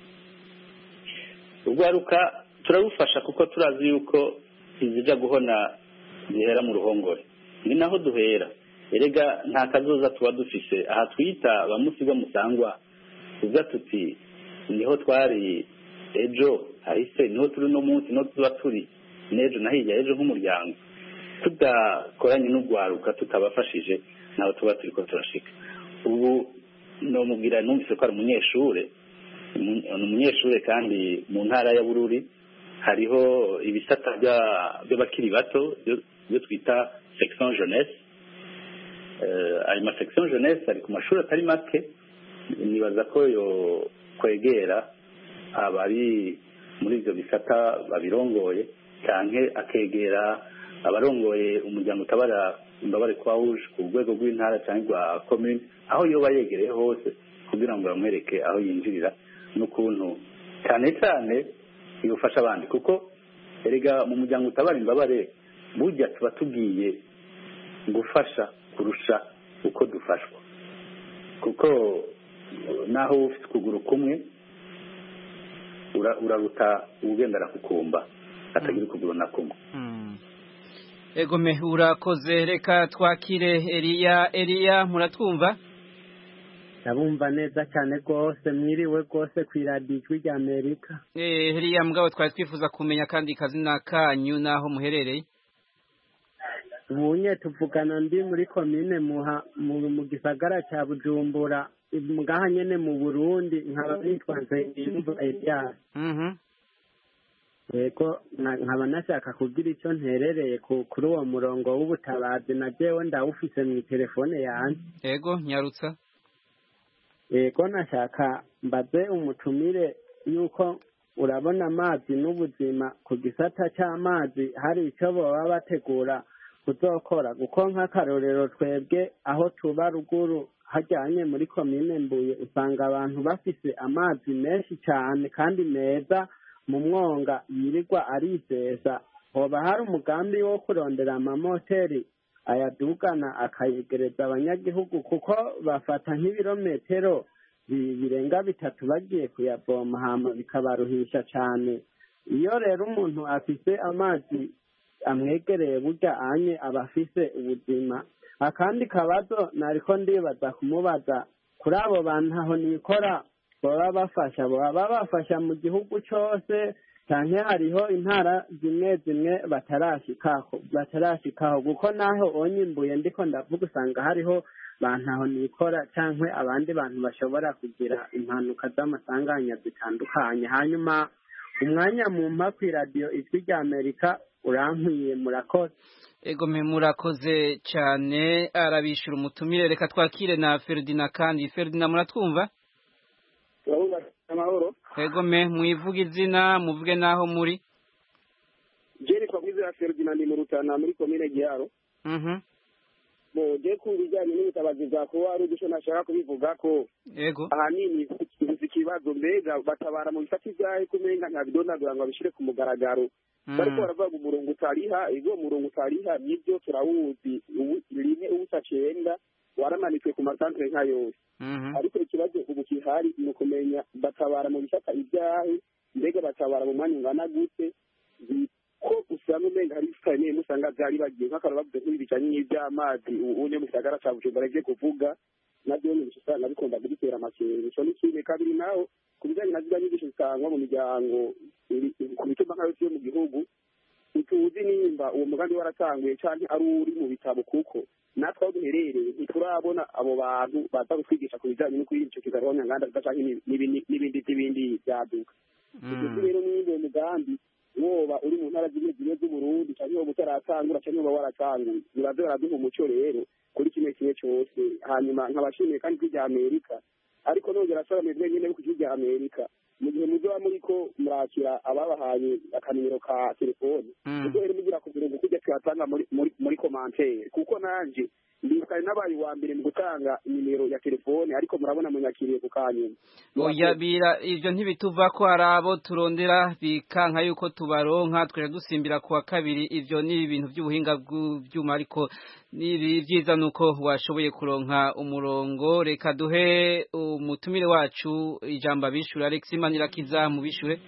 Urwaruka turarufasha kuko turazi yuko izija guhona zihera mu ruhongore, ni naho duhera. Erega nta kazoza tuba dufise aha twita bamusiga musangwa uza tuti niho twari ejo hahise, niho turi no munsi, no tuba turi nejo nahijya ejo nk'umuryango. Tudakoranye n'urwaruka tutabafashije naho tuba turi ko turashika. Ubu no mubwira numvise ko ari umunyeshure umunyeshure kandi mu ntara ya Bururi hariho ibisata by'abakiri bato byo twita section jeunesse. Ayo ma section jeunesse ari ku mashuri atari make, nibaza ko yo kwegera abari muri ibyo bisata babirongoye canke akegera abarongoye umuryango utabara imbabare kwa uje ku rwego rw'intara cyangwa rwa commune, aho yoba yegereye hose kugira ngo bamwereke aho yinjirira n'ukuntu cyane cyane yufasha abandi, kuko erega mu muryango utabara imbabare burya tuba tugiye gufasha kurusha uko dufashwa, kuko naho ufite ukuguru kumwe uraruta ugendera kukumba atagira ukuguru na kumwe. Ego me urakoze, reka twakire Eliya. Eliya muratwumva? Ndabumva neza cyane rwose, mwiriwe rwose ku iradiyo rya Amerika. Eh Eliya mugabo twari twifuza kumenya kandi kazina kanyu naho muherereye. Ubunye tuvugana ndi muri commune muha mu gisagara cya Bujumbura mugaha nyene mu Burundi, nkaba nitwa Nzeyimva Eliya. Mhm. Yego nkaba nashaka kugira icyo nterereye kuri uwo murongo w'ubutabazi na jewe ndawufise mu telefone yanjye. Yego nyarutsa. Yego nashaka mbaze umutumire yuko urabona amazi n'ubuzima ku gisata cy'amazi hari icyo baba bategura kuzokora, kuko nk'akarorero twebwe aho tuba ruguru hajyanye muri komine Mbuye usanga abantu bafise amazi menshi cyane kandi meza mu mwonga yirirwa arizeza. Hoba hari umugambi wo kurondera amamoteri ayadugana akayegereza abanyagihugu, kuko bafata nk'ibirometero birenga bitatu bagiye kuyavoma hama bikabaruhisha cyane. Iyo rero umuntu afise amazi amwegereye burya anye aba afise ubuzima. Akandi kabazo nariko ndibaza kumubaza kuri abo bantu aho nikora baba bafasha baba bafasha mu gihugu cyose cyane hariho intara zimwe zimwe batarashikaho batarashikaho kuko naho onyimbuye ndiko ndavuga usanga hariho bantu aho nikora cyangwa abandi bantu bashobora kugira impanuka z'amasanganya zitandukanye. Hanyuma umwanya mu mpa ku radio ijwi rya Amerika urankwiye, murakoze. Ego me murakoze cyane, arabishura umutumire. Reka twakire na Ferdinand kandi. Ferdinand muratwumva? Amahoro. Ego me mwivuga izina muvuge naho muri. Jeri kwa kwiza ya Ferdinand mu Rutana muri komine Giharo. Mhm. Bo je kubijanye n'ubutabazi bwa ko ari ugusho nashaka kubivuga ko. Ego. Ahanini ikibazo mbega batabara mu bifati byahe kumenga nka bidonagura ngo abishire ku mugaragaro. Bariko baravuga umurongo utariha, ego umurongo utariha nibyo turawuzi, rimwe ubutacenda waramanitswe ku masantre nka yose. Ariko ikibazo ubu kihari ni ukumenya batabara mu bifata ibyahe, mbega batabara mu mwanya ungana gute, ko usanga umenga hari ifitanye musanga byari bagiye nk'akaro bavuze nk'ibijanye n'iby'amazi ubu ne musagara ca Bujumbura agiye kuvuga nabyo ni usanga bikunda gutera amakenga. Ico ni kimwe. Kabiri naho kubijanye na zibanye n'ibisho bitangwa mu miryango ku mitumba nkayo yo mu gihugu, utuzi nimba uwo mugambi waratanguye canke ari uri mu bitabo, kuko natwe aho duherereye ntiturabona abo bantu baza kutwigisha ku bijanye no kwirinda ico kiza rwanya nganda canke n'ibindi n'ibindi byaduka. Ibyo rero ni uwo mugambi woba uri mu ntara zimwe zimwe z'uburundi cyangwa woba utaratangura cyangwa woba waratanguye biraza baraduha umuco rero kuri kimwe kimwe cyose hanyuma nkabashimiye kandi kuri rya amerika ariko nongera asaba mwebwe nyine ku rya amerika mu gihe muzoba muriko murakira ababahaye akanimero ka telefoni kuko rero mugira ku mirongo kujya tuyatanga muri muri muri commentaire kuko nanje ndikari nabaye wa mbere mu gutanga nimero ya telefoni ariko murabona munyakiriye ku kanyuma oya bira ivyo ntibituva ko harabo turondera bikanka yuko tubaronka twere dusimbira kuwa kabiri ivyo ni ibintu by'ubuhinga bw'vyuma ariko nibi vyiza nuko washoboye kuronka umurongo reka duhe umutumire wacu ijambo abishura Alex Manirakiza mu bishure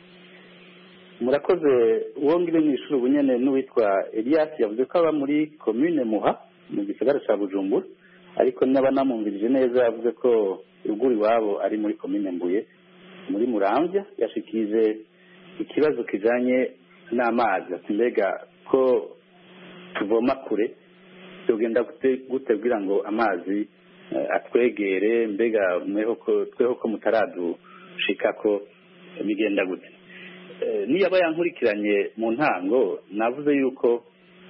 murakoze uwo ngire mu ishuri ubunyene n'uwitwa Elias yavuze ko aba muri commune Muha mu gisagara ca Bujumbura ariko naba namumvirije neza yavuze ko ruguri wabo ari muri commune Mbuye muri Muramvya yashikije ikibazo kijanye n'amazi ati mbega ko tuvoma kure tugenda gute kugira ngo amazi uh, atwegere mbega mweho ko tweho ko mutaradushika ko bigenda gute uh, niyaba yankurikiranye mu ntango navuze yuko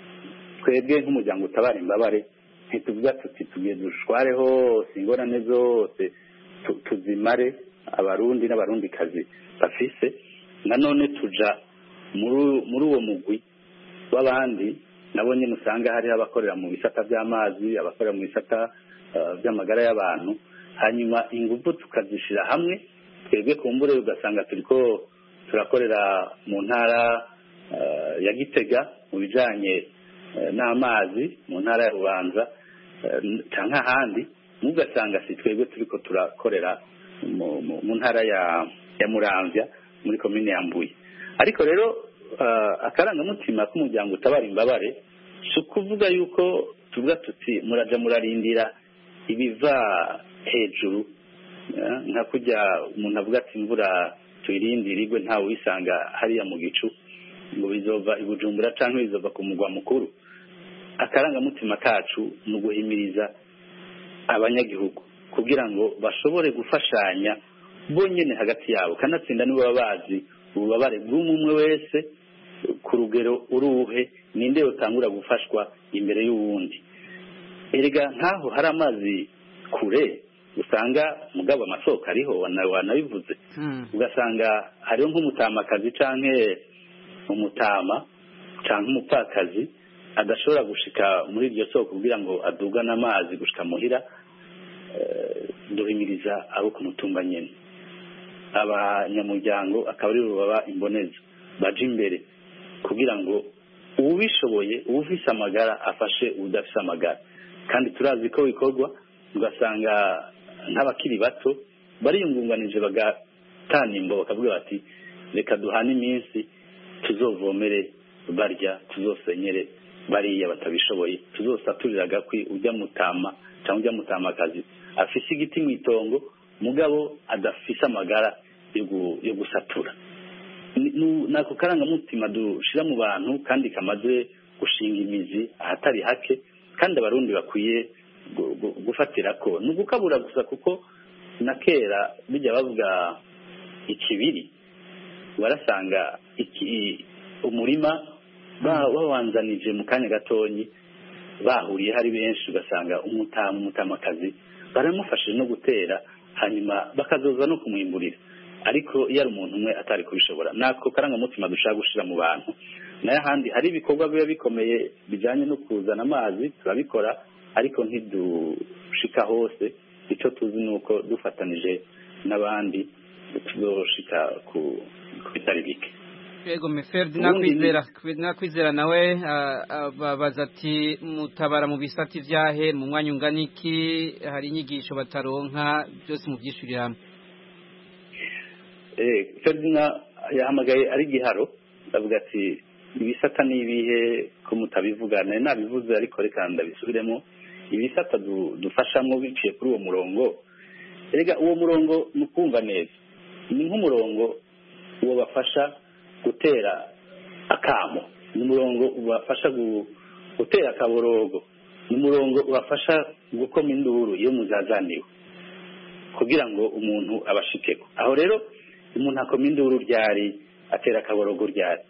twebwe nk'umuryango utabara imbabare ntituvuga tuti tugiye dushware hose ingorane zose tuzimare abarundi n'abarundi kazi bafise nanone tuja muri uwo mugwi w'abandi nabo nyine usanga hari abakorera mu bisata by'amazi abakorera mu bisata by'amagara y'abantu hanyuma ingufu tukazishira hamwe twebwe kumbure ugasanga turiko turakorera mu ntara ya Gitega mu bijanye n'amazi mu ntara ya Bubanza canke ahandi mugasanga si twebwe turiko turakorera mu ntara ya ya Muramvya muri commune ya Mbuye ariko rero akarangamutima k'umuryango utabara imbabare si ukuvuga yuko tuvuga tuti muraja murarindira ibiva hejuru nka kujya umuntu avuga ati imvura tuyirindira igwe ntawe wisanga hariya mu gicu ngo bizova i Bujumbura canke bizova ku mugwa mukuru akarangamutima kacu ni uguhimiriza abanyagihugu kugira ngo bashobore gufashanya bonyene hagati yabo kanatsinda nibo baba bazi ububabare bw'umwe wese ku rugero uruhe ninde yotangura gufashwa imbere y'uwundi erega nkaho hari amazi kure usanga mugabo amasoko ariho wanabivuze ugasanga hariho nk'umutamakazi canke umutama canke umupfakazi adashobora gushika muri iryo soko kugira ngo adugane amazi gushika muhira duhimiriza abo ku mutumba nyene abanyamuryango akaba ari baba imboneza baje imbere kugira ngo ubishoboye ubufise amagara afashe udafise amagara kandi turazi ko bikorwa ugasanga nk'abakiri bato bariyungunganije bagatanimbo bakavuga bati reka duhane iminsi tuzovomere barya tuzosenyere bariya batabishoboye tuzosaturira agakwi ujya mutama cyangwa ujya mutamakazi afise igiti mu itongo mugabo adafise amagara yo gusatura nako karangamutima dushira mu bantu kandi kamaze gushinga imizi ahatari hake kandi abarundi bakwiye gufatira ko nugukabura gusa kuko na kera bijya bavuga ikibiri warasanga iki umurima bawanzanije mu kanya gatonyi bahuriye hari benshi ugasanga umutama umutamakazi baramufashije no gutera hanyuma bakazoza no kumwimburira ariko iyo ari umuntu umwe atari kubishobora nako karangamutima dushaka gushira mu bantu nayo handi hari ibikorwa biba bikomeye bijanye no kuzana amazi turabikora ariko ntidushika hose icyo tuzi nuko dufatanije n'abandi tuzoshika ku bitari bike yego Meferdi nakwizera nakwizera nawe babaza ati mutabara mu bisati vyahe mu mwanya unganiki hari inyigisho bataronka byose mu byishurira hamwe eh Ferdina yahamagaye ari giharo ndavuga ati ibisata nibihe ko mutabivugana nabivuze ariko reka ndabisubiremo ibisata dufashamwe biciye kuri uwo murongo erega uwo murongo mukumva neza ni nk'umurongo uwo bafasha gutera akamo ni umurongo ubafasha gutera akaborogo ni umurongo ubafasha gukoma induru iyo muzazaniwe kugira ngo umuntu abashikeko aho rero umuntu akoma induru ryari atera akaborogo ryari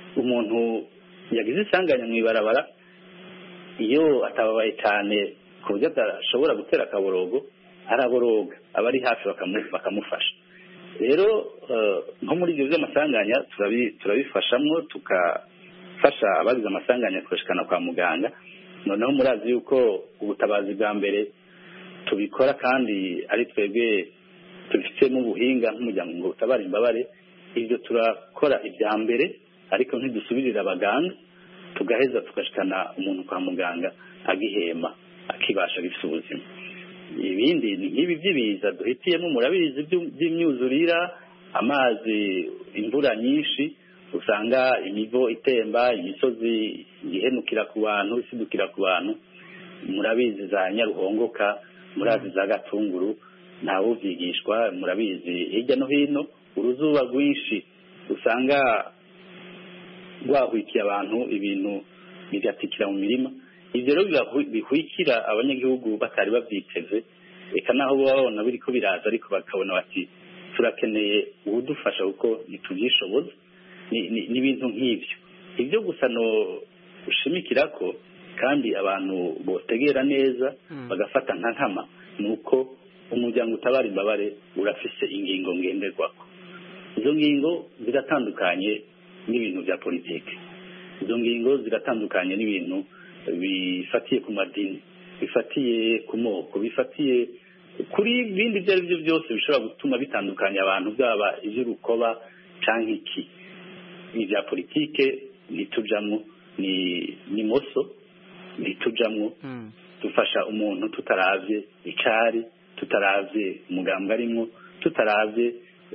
umuntu yagize isanganya mu ibarabara iyo atababaye cyane ku buryo adashobora gutera akaborogo araboroga abari hafi bakamufasha rero nko muri ibyo by'amasanganya turabifashamo tukafasha abagize amasanganya kubashikana kwa muganga noneho murazi yuko ubutabazi bwa mbere tubikora kandi ari twebwe tubifitemo ubuhinga nk'umuryango ngo utabare imbabare ibyo turakora ibya mbere ariko ntidusubirira abaganga tugaheza tugashikana umuntu kwa muganga agihema akibasha gifite ubuzima ibindi ni nk'ibi by'ibiza duhitiyemo murabizi by'imyuzurira amazi imvura nyinshi usanga imivo itemba imisozi ihenukira ku bantu isidukira ku bantu murabizi za Nyaruhongoka murazi za Gatunguru ntawe ubyigishwa murabizi hirya no hino uruzuba rwinshi usanga rwahwikiye abantu ibintu bigatikira mu mirima ibyo rero bihwikira abanyagihugu batari babyiteze reka naho babona biri ko biraza ariko bakabona bati turakeneye ubudufasha kuko ntitubyishoboza n'ibintu nk'ibyo ibyo gusa no ushimikira ko kandi abantu botegera neza bagafata nka nkama ni uko umuryango utabara imbabare urafise ingingo ngenderwako izo ngingo ziratandukanye n'ibintu bya politiki izo ngingo ziratandukanye n'ibintu bifatiye ku madini bifatiye ku moko bifatiye kuri bindi ibyo ari byo byose bishobora gutuma bitandukanya abantu byaba iby'urukoba cyangwa iki ni bya politike ntitujyamo ni ni moso ntitujyamo dufasha umuntu tutaravye icari tutaravye umugambwe arimo tutaravye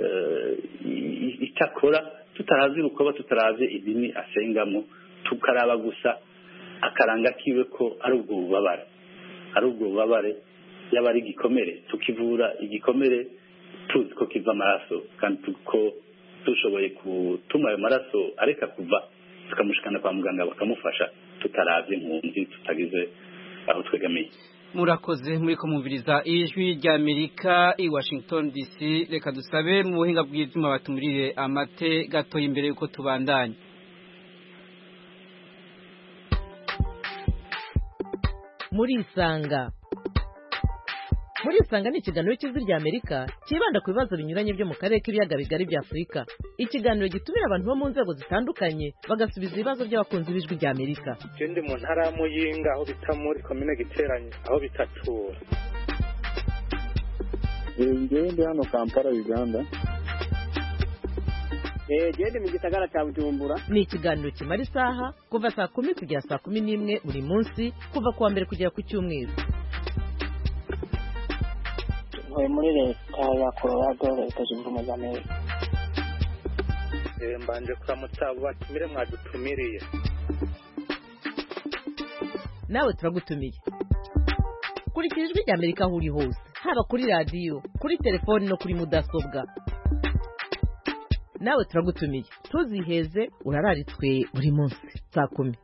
itakora tutaravye urukoba tutaravye idini asengamo tukaraba gusa akaranga kiwe ko ari ubwo bubabare ari ubwo bubabare yaba ari igikomere tukivura igikomere tuzi ko kiva amaraso kandi tuko dushoboye gutuma ayo maraso areka kuva tukamushikana kwa muganga bakamufasha tutaravye impunzi tutagize aho twegamiye murakoze muri kumviriza ijwi rya Amerika i Washington D C reka dusabe mu buhinga bw'izima batumurire amate gato imbere yuko tubandanya muri isanga muri isanga ni ikiganiro cy'ijwi rya Amerika kibanda ku bibazo binyuranye byo mu karere k'ibiyaga bigari bya Afurika ikiganiro gitumira abantu bo mu nzego zitandukanye bagasubiza ibibazo by'abakunzi b'ijwi rya Amerika ndi mu ntara ya Muyinga aho bita muri komine Giteranye aho bitatura ngende hano Kampala Uganda gende mu gisagara cya Bujumbura ni ikiganiro kimara isaha kuva saa kumi kugera saa kumi n'imwe buri munsi kuva kuwa mbere kugera ku cyumweru muri leta ya Colorado leta zunze ubumwe za Amerika mbanje kuramutsa abo batumire mwadutumiriye nawe turagutumiye kurikira ijwi rya Amerika aho uri hose haba kuri radiyo kuri telefoni no kuri mudasobwa nawe turagutumiye tuziheze urararitswe buri munsi saa kumi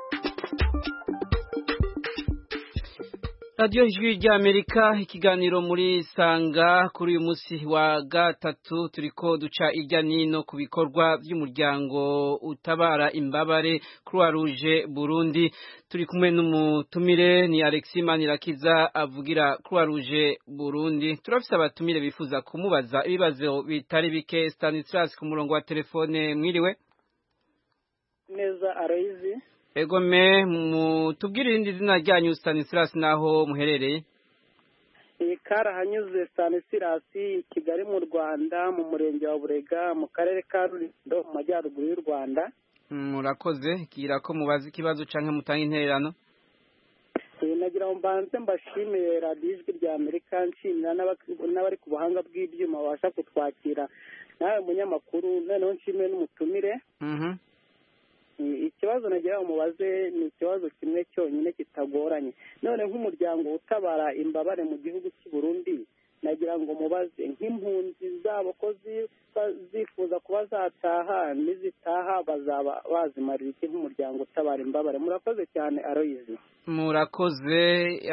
Radio Ijwi rya Amerika ikiganiro muri sanga kuri uyu munsi wa gatatu turiko duca irya nino ku bikorwa by'umuryango utabara imbabare Croix Rouge Burundi turi kumwe n'umutumire ni Alexis Manirakiza avugira Croix Rouge Burundi turafise abatumire bifuza kumubaza ibibazo bitari bike Stanislas ku murongo wa telefone mwiriwe neza Aloyizi Ego me mutubwire irindi zina ryanyu Stanislas naho muherereye Ikara hanyuze Stanislas Kigali mu Rwanda mu murenge wa Burega mu karere ka Rulindo mu majyaruguru y'u Rwanda murakoze kira ko mubaza ikibazo canke mutanga intererano nagira ngo mbanze mbashimire Radio Ijwi rya Amerika nshimira n'abari ku buhanga bw'ibyuma babasha kutwakira nawe munyamakuru noneho nshimire n'umutumire mhm ikibazo nagira ngo mubaze ni ikibazo kimwe cyonyine kitagoranye none nk'umuryango utabara imbabare mu gihugu cy'u Burundi nagira ngo mubaze nk'impunzi zabo ko zifuza kuba zataha n'izitaha bazaba bazimarira iki nk'umuryango utabara imbabare murakoze cyane Aloyizi murakoze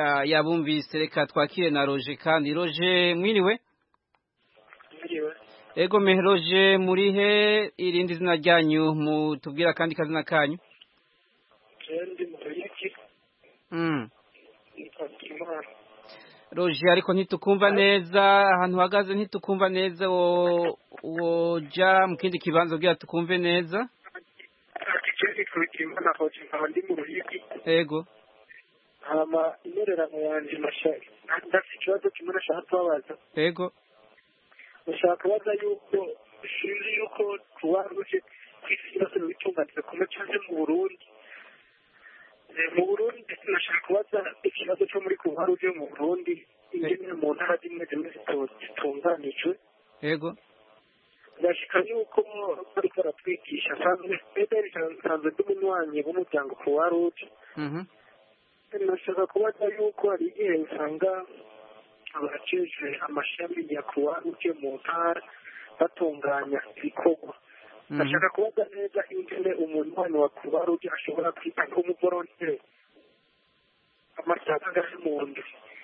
yabumvise reka twakire na Roger kandi Roger mwiriwe mwiriwe ego Meheroje murihe irindi zina ryanyu mutubwira kandi kazina kanyu Jendi Muriki mm Fatima Roje ariko ntitukumva neza ahantu hagaze ntitukumva neza wo woja mu kindi kibanza kugira tukumve neza Jendi Fatima na Fatima ndi Muriki ego hama imererano yanje mashaka ndafite ikibazo kimwe nashaka kubabaza ego ushaka kubaza yuko sinzi yuko tuwaruje kwisi yose bitunganije kumwe cyane mu Burundi mu Burundi nashaka kubaza ikibazo cyo muri kuwaruje mu Burundi ingene mu ntara zimwe zimwe zitunganijwe ego ndashaka yuko bari baratwigisha kandi pederi sanzwe n'umunywanyi w'umuryango kuwaruje mhm nashaka kubaza yuko hari igihe usanga abakejwe amashami ya kuwaruje mu ntara batunganya ibikorwa ndashaka kubaza neza ingene umunywanyi wa kuwaruje ashobora kwita nk'umuvolonteri amasaha angana mu ndwi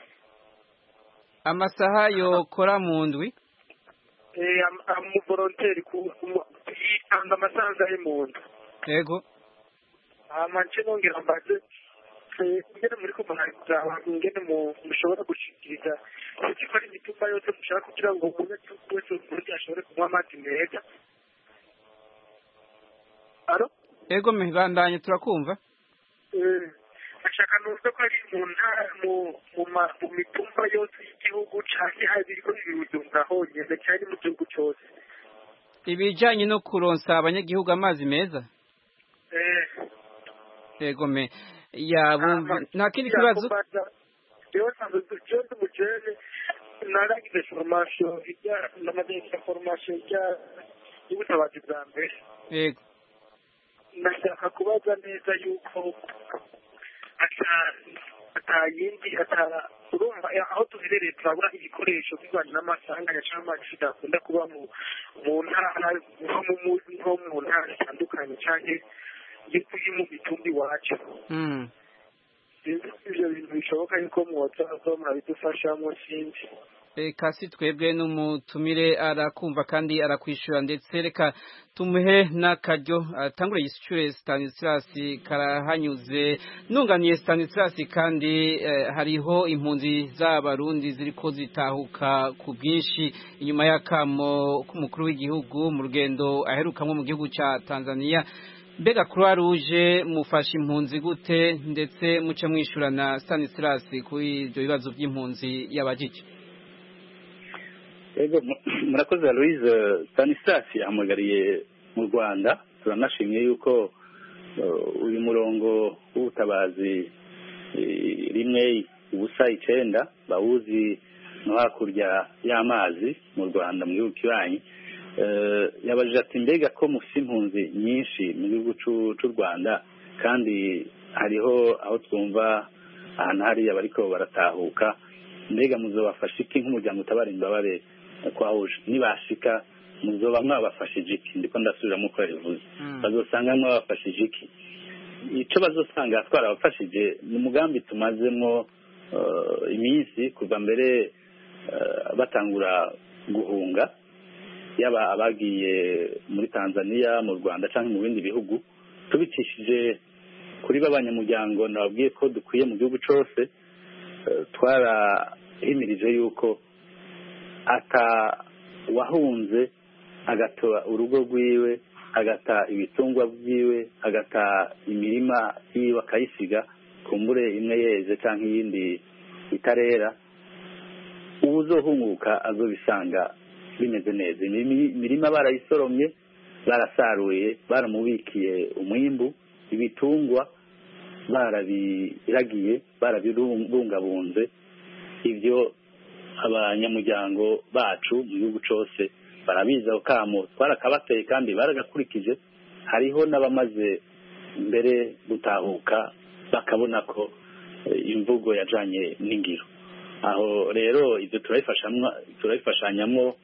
amasaha yokora mu ndwi umuvolonteri yitanga amasaha angana mu ndwi yego hama nce nongera mbaze ingene muri kumanariza abantu ingene mushobora gushikiriza kuko ari imitumba yose mushaka kugira ngo umunyagihugu wese w'umurundi ashobore kunywa amazi meza alo ego mibandanye turakumva ashaka nuko ko ari mu ntara mu mitumba yose y'igihugu canke habiriko ibirudunga honyene cyane mu gihugu cyose ibijanye no kuronsa abanyagihugu amazi meza ego me yabumva nta kindi kibazo yo sanzwe cyose mujene naragize formation ijya n'amadensa formation ijya y'ubutabazi bwa mbere yego ndashaka kubaza neza yuko atayindi atara urumva aho tuherereye turabura ibikoresho bivanye n'amasanganya cyangwa amazi bidakunda kuba mu ntara nko mu ntara zitandukanye cyangwa yo mu mitumbi iwacu ibyo bintu bishoboka yuko mwoza murabidufashamo sinzi reka si twebwe n'umutumire arakumva kandi arakwishura ndetse reka tumuhe n'akaryo atangure yishyure Stanislas karahanyuze nunganiye Stanislas kandi hariho impunzi z'abarundi ziriko zitahuka ku bwinshi inyuma y'akamo k'umukuru w'igihugu mu rugendo aherukamwe mu gihugu cya Tanzania mbega Croix Rouge mufasha impunzi gute ndetse muce mwishurana Stanislas kuri ibyo bibazo by'impunzi y'abajije ego murakoze Louise Stanislas yahamagariye mu Rwanda turanashimye yuko uyu murongo w'ubutabazi rimwe ubusa icenda bawuzi no hakurya y'amazi mu Rwanda mu gihugu kibanyi yabajije ati mbega ko mufite impunzi nyinshi mu gihugu cy'u Rwanda kandi hariho aho twumva ahantu hariya bariko baratahuka mbega muzobafasha iki nk'umuryango utabara imbabare kwahuje nibashika muzoba mwabafashije iki ndiko ndasubiramo uko yabivuze bazosanga mwabafashije iki icyo bazosanga twarabafashije ni umugambi tumazemo iminsi kuva mbere batangura guhunga yaba abagiye muri Tanzania mu Rwanda cyangwa mu bindi bihugu tubicishije kuri babanyamuryango nababwiye ko dukwiye mu gihugu cyose twarahimirije yuko ata wahunze agata urugo rwiwe agata ibitungwa byiwe agata imirima yiwe akayisiga kumbure imwe yeze cyangwa iyindi itarera uzohunguka azobisanga bimeze neza imirima barayisoromye barasaruye baramubikiye umwimbu ibitungwa barabiragiye barabibungabunze ibyo abanyamuryango bacu mu gihugu cyose barabizi aho kamo twarakabateye kandi baragakurikije hariho n'abamaze mbere gutahuka bakabona ko imvugo yajanye n'ingiro aho rero ibyo turabifashanyamo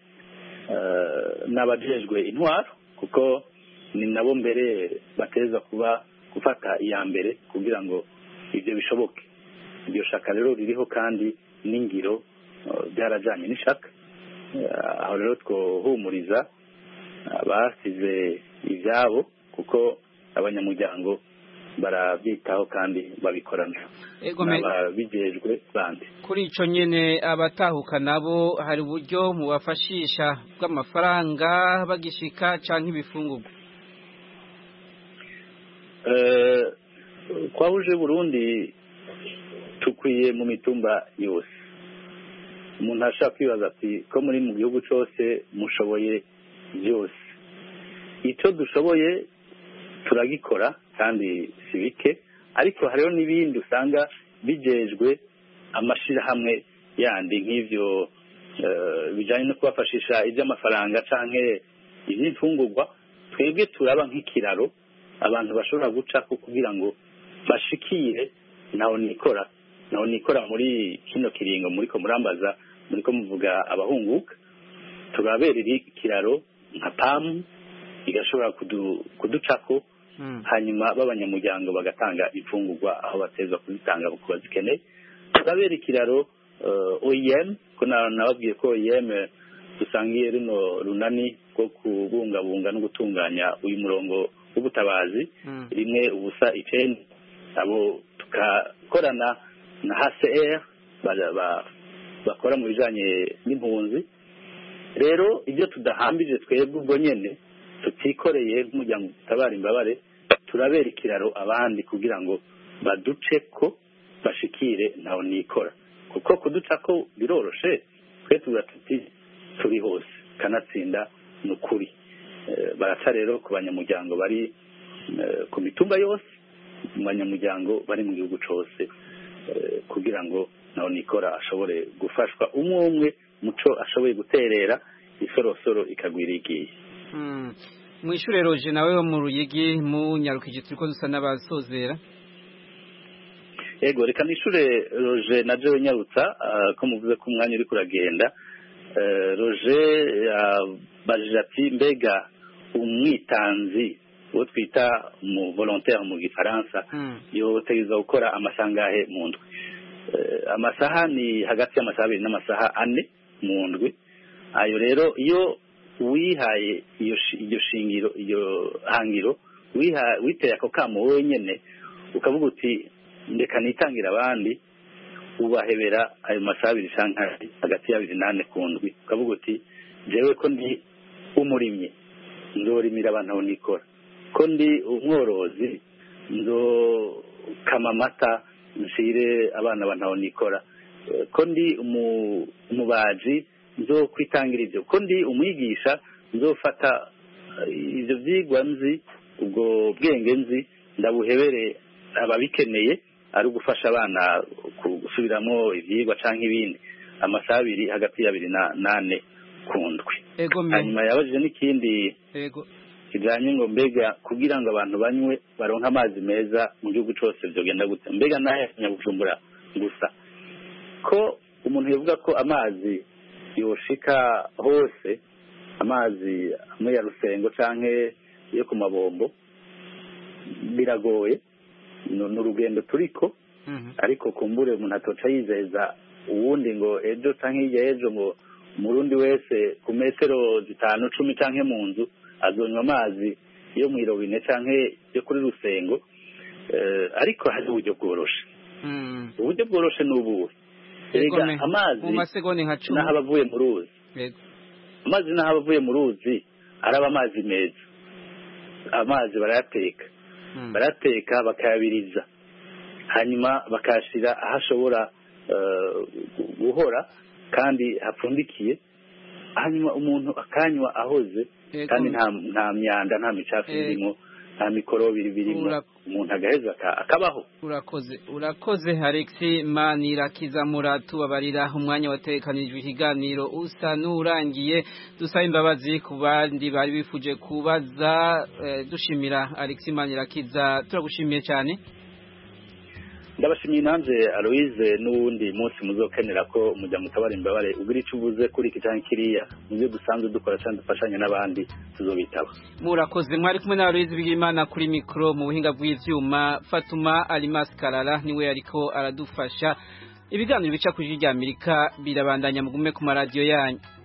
n'abajejwe intwaro kuko ni nabo mbere bateza kuba gufata iya mbere kugira ngo ibyo bishoboke iryo shaka rero ririho kandi n'ingiro byarajanye n'ishaka aho rero twohumuriza abasize ibyabo kuko abanyamuryango barabyitaho kandi babikorana n'ababijejwe bandi. Kuri ico nyene abatahuka nabo hari uburyo mubafashisha bw'amafaranga bagishika canke ibifungurwa? eh kwa uje Burundi tukwiye mu mitumba yose. Umuntu ashaka kwibaza ati ko muri mu gihugu cyose mushoboye byose, icyo dushoboye turagikora kandi sibike, ariko hariho n'ibindi usanga bijejwe amashirahamwe yandi nk'ivyo bijanye no kubafashisha iby'amafaranga canke iby'imfungurwa. Twebwe turaba nk'ikiraro abantu bashobora guca kugira ngo bashikire naho nikora naho nikora muri kino kiringo muri ko murambaza muri ko muvuga abahunguka, turaberera ikiraro nka pamu igashobora kudu, kuducako mm. hanyuma b'abanyamuryango bagatanga imfungurwa aho batezwa kuzitanga kuko bazikeneye. Turabera ikiraro uh, O I M ko nababwiye ko O I M dusangiye runo runani ko kubungabunga no gutunganya uyu murongo w'ubutabazi mm. rimwe ubusa icenda, abo tukakorana na H C R ba bakora mu bijanye n'impunzi. Rero ibyo tudahambije twebwe ubwo nyene tutikoreye nk'umuryango utabara imbabare, turabera ikiraro abandi kugira ngo baduce ko bashikire naho nikora, kuko kuduca ko biroroshe. Twe tuba tuti turi hose kanatsinda n'ukuri. E, baraca rero ku banyamuryango bari e, ku mitumba yose, mu banyamuryango bari mu gihugu cose e, kugira ngo naho nikora ashobore gufashwa umwe umwe muco ashoboye guterera isorosoro ikagwira igiye. Mm. Mwishure Roje nawe wo mu Ruyigi mu Nyarukije turiko dusa n'abasozera. Ego reka nishure Roje na Jewe Nyarutsa uh, ko muvuze ko umwanya uri kuragenda. Uh, Roje yabajije uh, ati mbega umwitanzi wo twita mu volontaire mu Gifaransa mm. yo tegeza gukora amasangahe mu ndwi. Uh, amasaha ni hagati y'amasaha abiri n'amasaha ane mu ndwi. Ayo rero iyo wihaye iyo iyo shingiro iyo hangiro wiha witeye ako kamo wenyene ukavuga uti ndeka nitangira abandi, ubahebera ayo masaha abiri canka hagati y'abiri nane kundwi, ukavuga uti jewe ko ndi umurimye nzorimira abantu aho nikora, ko ndi umworozi nzo kama amata nshire abana abantu aho nikora, ko ndi umubaji nzo kwitangira ibyo, ko ndi umwigisha nzofata ibyo vyigwa nzi ubwo bwenge nzi ndabuhebere ababikeneye ari ugufasha abana gusubiramo ivyigwa canke ibindi. Amasaha abiri hagati y'abiri na nane kundwi. Hanyuma yabajije n'ikindi ego kijanye ngo mbega kugira ngo abantu banywe baronka amazi meza mu gihugu cose vyogenda gute, mbega naye Nyabujumbura gusa ko umuntu yavuga ko amazi yoshika hose, amazi amwe ya Rusengo canke yo ku mabombo biragoye, n'urugendo turiko mm -hmm. ariko kumbure umuntu atoca yizeza uwundi ngo ejo canke hirya ejo ngo umurundi wese ku metero zitanu cumi canke mu nzu azonywa amazi yo mw'irobine canke yo kuri Rusengo. Uh, ariko hari uburyo bworoshe mm. uburyo bworoshe n'ubuhe Ega amazi mu masegonda nka cumi naho abavuye mu ruzi. Yego. Amazi naho abavuye mu ruzi araba amazi meza. Amazi barayateka. Hmm. Barateka bakayabiriza. Hanyuma bakashira ahashobora uh, guhora kandi hapfundikiye. Hanyuma umuntu akanywa ahoze. Ego. Kandi nta nta myanda nta micafu irimo, nta mikorobi birimo, umuntu agaheza akabaho. Urakoze urakoze Alexis Manirakiza muratubabarira umwanya watekanijwe ikiganiro usa nurangiye. Dusaba imbabazi ku bandi bari bifuje kubaza. Eh, dushimira Alexis Manirakiza, turagushimiye cyane. Ndabashimiye nanje Aloise n'uwundi munsi muzokenera ko mujya mutabara imbabare ugira icyo uvuze kuri iki cyangwa kiriya nibyo dusanzwe dukora cyane dufashanya n'abandi tuzobitaba. Murakoze mwari kumwe na Aloise Bigimana kuri mikro, mu buhinga bw'ivyuma Fatuma Alimas Karara niwe yariko aradufasha. Ibiganiro bica kuri rya Amerika birabandanya mugume ku maradio yanyu.